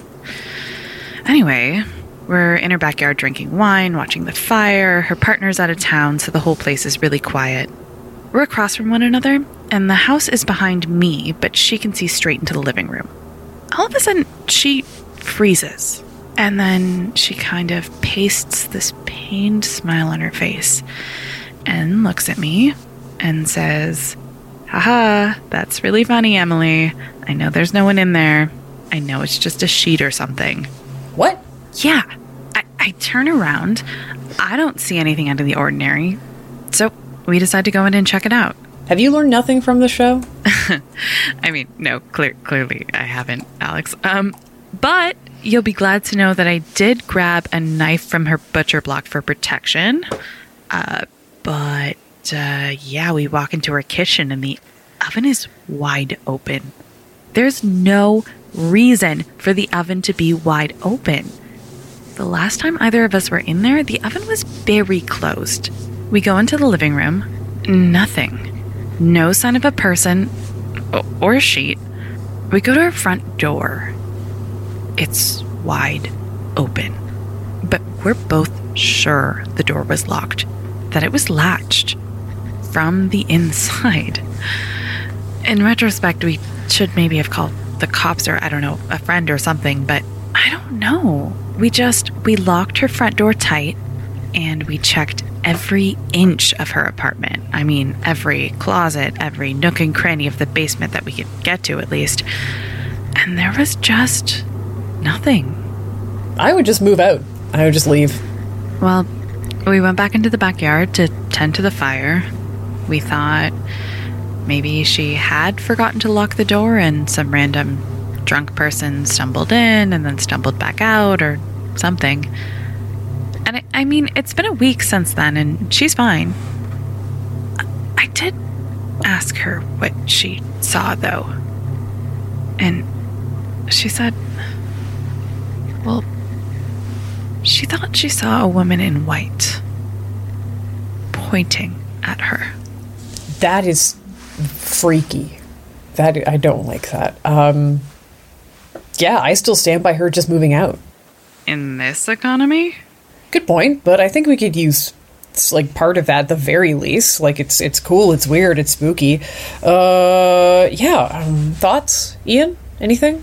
Anyway, we're in her backyard drinking wine, watching the fire. Her partner's out of town, so the whole place is really quiet. We're across from one another, and the house is behind me, but she can see straight into the living room. All of a sudden, she freezes, and then she kind of pastes this pained smile on her face and looks at me and says, "Haha, that's really funny, Emily. I know there's no one in there. I know it's just a sheet or something." What? Yeah. I, I turn around. I don't see anything out of the ordinary. So we decide to go in and check it out. Have you learned nothing from the show? I mean, no, clear, clearly I haven't, Alex. Um, but you'll be glad to know that I did grab a knife from her butcher block for protection. Uh, but, uh, yeah, we walk into her kitchen and the oven is wide open. There's no reason for the oven to be wide open. The last time either of us were in there, the oven was very closed. We go into the living room. Nothing. No sign of a person or a sheet. We go to our front door. It's wide open. But we're both sure the door was locked, that it was latched from the inside. In retrospect, we should maybe have called the cops or, I don't know, a friend or something, but I don't know. We just, we locked her front door tight and we checked every inch of her apartment. I mean, every closet, every nook and cranny of the basement that we could get to at least. And there was just nothing. I would just move out. I would just leave. Well, we went back into the backyard to tend to the fire. We thought maybe she had forgotten to lock the door and some random drunk person stumbled in and then stumbled back out or something. And I, I mean, it's been a week since then and she's fine. I did ask her what she saw, though. And she said, well, she thought she saw a woman in white pointing at her. That is freaky. That I don't like that. Um, yeah, I still stand by her just moving out. In this economy? Good point, but I think we could use like part of that at the very least. Like it's it's cool, it's weird, it's spooky. Uh, yeah. Um, thoughts, Ian? Anything?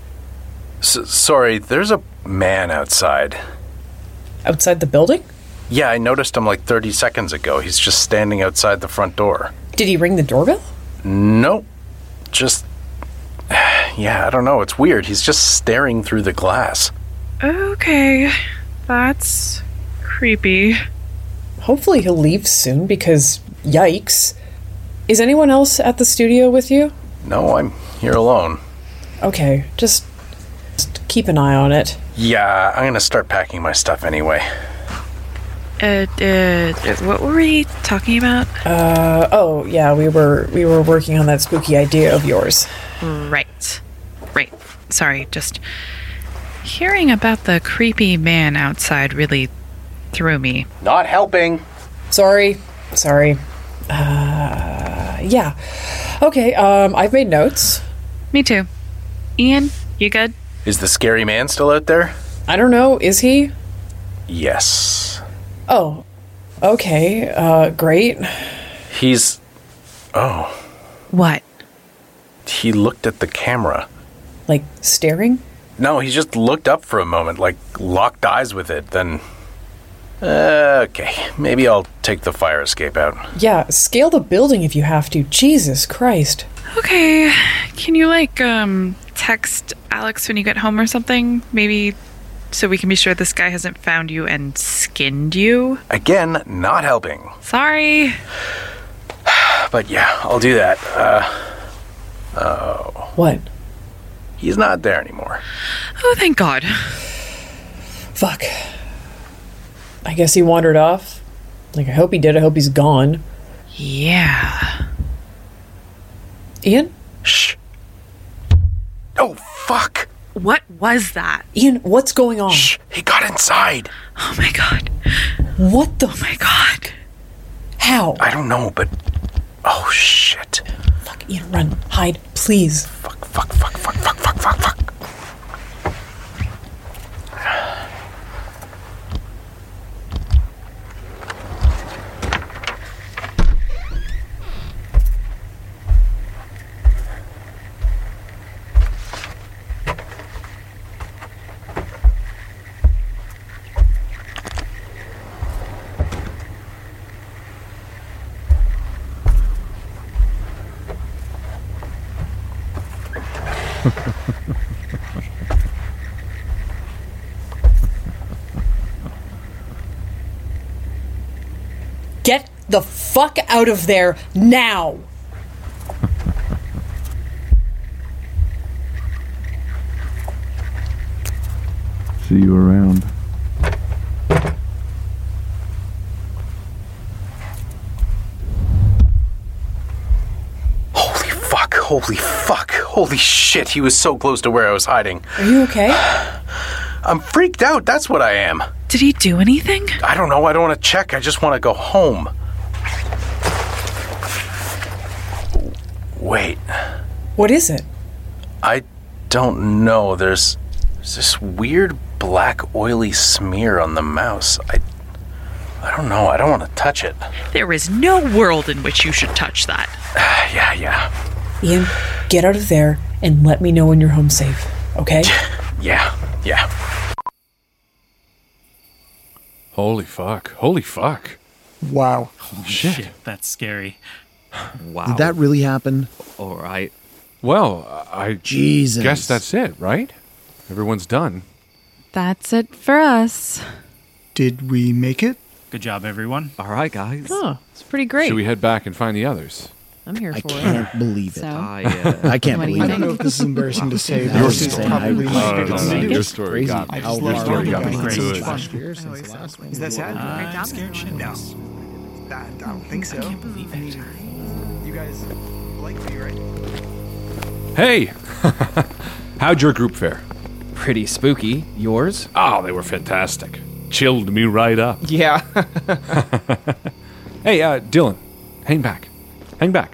S- sorry, there's a man outside. Outside the building? Yeah, I noticed him like thirty seconds ago. He's just standing outside the front door. Did he ring the doorbell? Nope. Just... Yeah, I don't know. It's weird. He's just staring through the glass. Okay. That's creepy. Hopefully he'll leave soon because, yikes. Is anyone else at the studio with you? No, I'm here alone. Okay, just, just keep an eye on it. Yeah, I'm gonna start packing my stuff anyway. Uh, uh, what were we talking about? Uh, oh, yeah, we were we were working on that spooky idea of yours. Right. Right. Sorry, just hearing about the creepy man outside really threw me. Not helping. Sorry. Sorry. Uh, yeah. Okay, um, I've made notes. Me too. Ian, you good? Is the scary man still out there? I don't know. Is he? Yes. Oh. Okay. Uh, great. He's... Oh. What? He looked at the camera. Like, staring? No, he just looked up for a moment, like locked eyes with it, then... Uh, okay, maybe I'll take the fire escape out. Yeah, scale the building if you have to. Jesus Christ. Okay, can you, like, um, text Alex when you get home or something? Maybe so we can be sure this guy hasn't found you and skinned you? Again, not helping. Sorry. But yeah, I'll do that. Uh... Oh. What? He's not there anymore. Oh, thank God. Fuck. I guess he wandered off. Like, I hope he did. I hope he's gone. Yeah. Ian? Shh. Oh, fuck. What was that? Ian, what's going on? Shh. He got inside. Oh, my God. What the? Oh, my God. How? I don't know, but... Oh, shit. Fuck, Ian, run. Hide, please. Fuck, fuck, fuck, fuck, fuck, fuck, fuck, fuck. Get the fuck out of there now! See you around. Holy fuck, holy fuck, holy shit, he was so close to where I was hiding. Are you okay? I'm freaked out, that's what I am. Did he do anything? I don't know, I don't want to check, I just want to go home. Wait. What is it? I don't know, there's... There's this weird black oily smear on the mouse. I I don't know. I don't want to touch it. There is no world in which you should touch that. yeah, yeah. Ian, get out of there and let me know when you're home safe, okay? Yeah, yeah. Holy fuck. Holy fuck. Wow. Holy shit. shit. That's scary. Wow. Did that really happen? All right. Well, I Jesus. guess that's it, right? Everyone's done. That's it for us. Did we make it? Good job, everyone. All right, guys. Oh, it's pretty great. Should we head back and find the others? I'm here I for it. can't believe it. So? I, uh, I can't What do believe you it. I don't know if this is embarrassing to say, but Your this is story. probably I- my Oh, biggest no, no, secret. your story got me. I How just love long story got got me me great. through it. Last year since the last one. Is that sad? I'm scared shitless. No. I don't think so. I can't believe it. You guys like me, right? Hey! How'd your group fare? Pretty spooky. Yours? Oh, they were fantastic. Chilled me right up. Yeah. Hey, uh, Dylan, hang back. Hang back.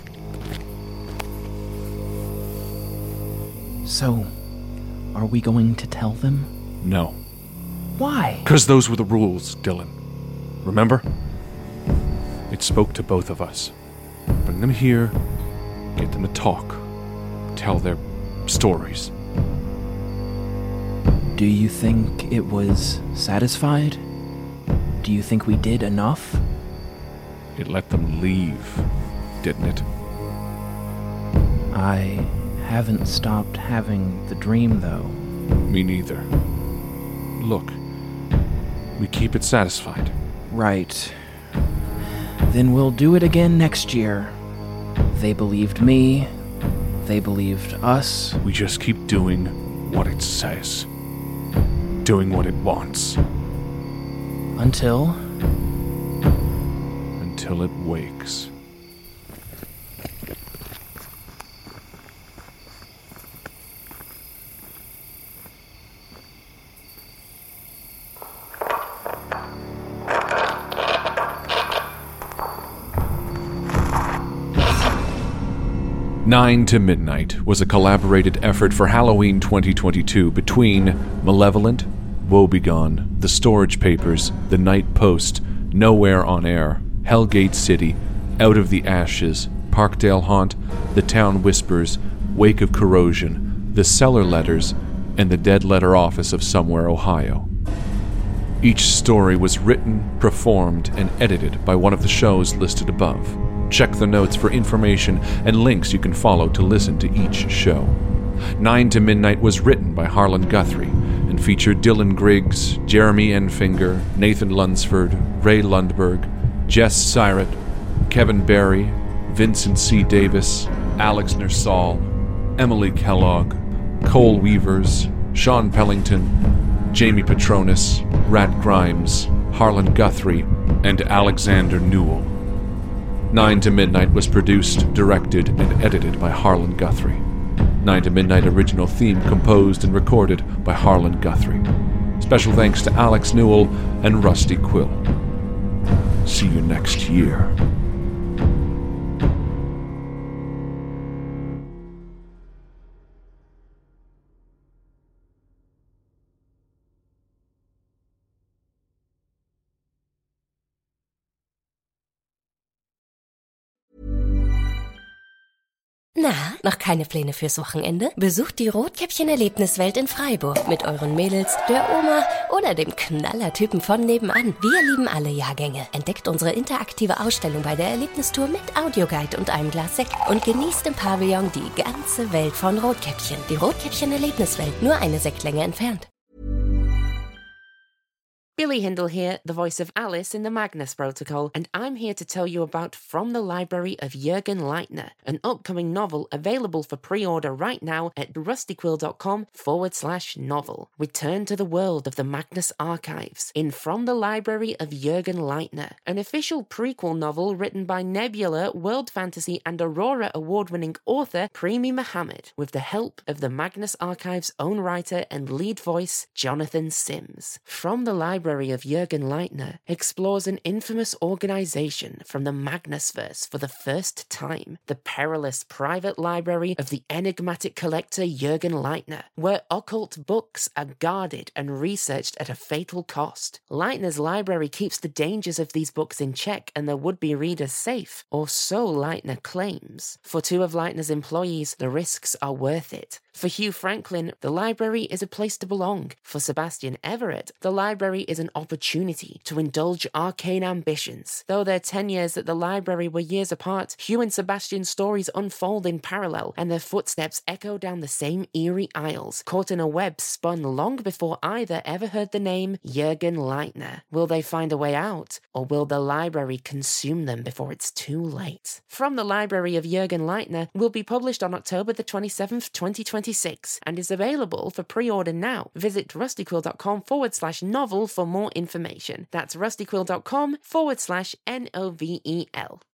So, are we going to tell them? No. Why? Because those were the rules, Dylan. Remember? It spoke to both of us. Bring them here, get them to talk, tell their stories. Do you think it was satisfied? Do you think we did enough? It let them leave, didn't it? I haven't stopped having the dream, though. Me neither. Look, we keep it satisfied. Right. Then we'll do it again next year. They believed me. They believed us. We just keep doing what it says. Doing what it wants. Until? Until it wakes. Nine to Midnight was a collaborated effort for Halloween twenty twenty-two between Malevolent, Woebegone, The Storage Papers, The Night Post, Nowhere on Air, Hellgate City, Out of the Ashes, Parkdale Haunt, The Town Whispers, Wake of Corrosion, The Cellar Letters, and The Dead Letter Office of Somewhere, Ohio. Each story was written, performed, and edited by one of the shows listed above. Check the notes for information and links you can follow to listen to each show. Nine to Midnight was written by Harlan Guthrie and featured Dylan Griggs, Jeremy Enfinger, Nathan Lunsford, Ray Lundberg, Jess Syrett, Kevin Barry, Vincent C. Davis, Alex Nersal, Emily Kellogg, Cole Weavers, Sean Pellington, Jamie Petronis, Rat Grimes, Harlan Guthrie, and Alexander Newell. Nine to Midnight was produced, directed, and edited by Harlan Guthrie. Nine to Midnight original theme composed and recorded by Harlan Guthrie. Special thanks to Alex Newell and Rusty Quill. See you next year. Na, noch keine Pläne fürs Wochenende? Besucht die Rotkäppchen-Erlebniswelt in Freiburg mit euren Mädels, der Oma oder dem Knallertypen von nebenan. Wir lieben alle Jahrgänge. Entdeckt unsere interaktive Ausstellung bei der Erlebnistour mit Audioguide und einem Glas Sekt und genießt im Pavillon die ganze Welt von Rotkäppchen. Die Rotkäppchen-Erlebniswelt, nur eine Sektlänge entfernt. Billy Hindle here, the voice of Alice in the Magnus Protocol, and I'm here to tell you about From the Library of Jürgen Leitner, an upcoming novel available for pre-order right now at rustyquill.com forward slash novel. Return to the world of the Magnus Archives in From the Library of Jürgen Leitner, an official prequel novel written by Nebula, World Fantasy and Aurora award-winning author Premi Mohammed, with the help of the Magnus Archives' own writer and lead voice, Jonathan Sims. From the Library library of Jürgen Leitner explores an infamous organization from the Magnusverse for the first time, the perilous private library of the enigmatic collector Jürgen Leitner, where occult books are guarded and researched at a fatal cost. Leitner's library keeps the dangers of these books in check and their would-be readers safe, or so Leitner claims. For two of Leitner's employees, the risks are worth it. For Hugh Franklin, the library is a place to belong. For Sebastian Everett, the library is an opportunity to indulge arcane ambitions. Though their ten years at the library were years apart, Hugh and Sebastian's stories unfold in parallel, and their footsteps echo down the same eerie aisles, caught in a web spun long before either ever heard the name Jürgen Leitner. Will they find a way out, or will the library consume them before it's too late? From the Library of Jürgen Leitner will be published on October the twenty-seventh, twenty twenty-six, and is available for pre-order now. Visit rustyquill.com forward slash novel for more information. That's rustyquill.com forward slash N O V E L.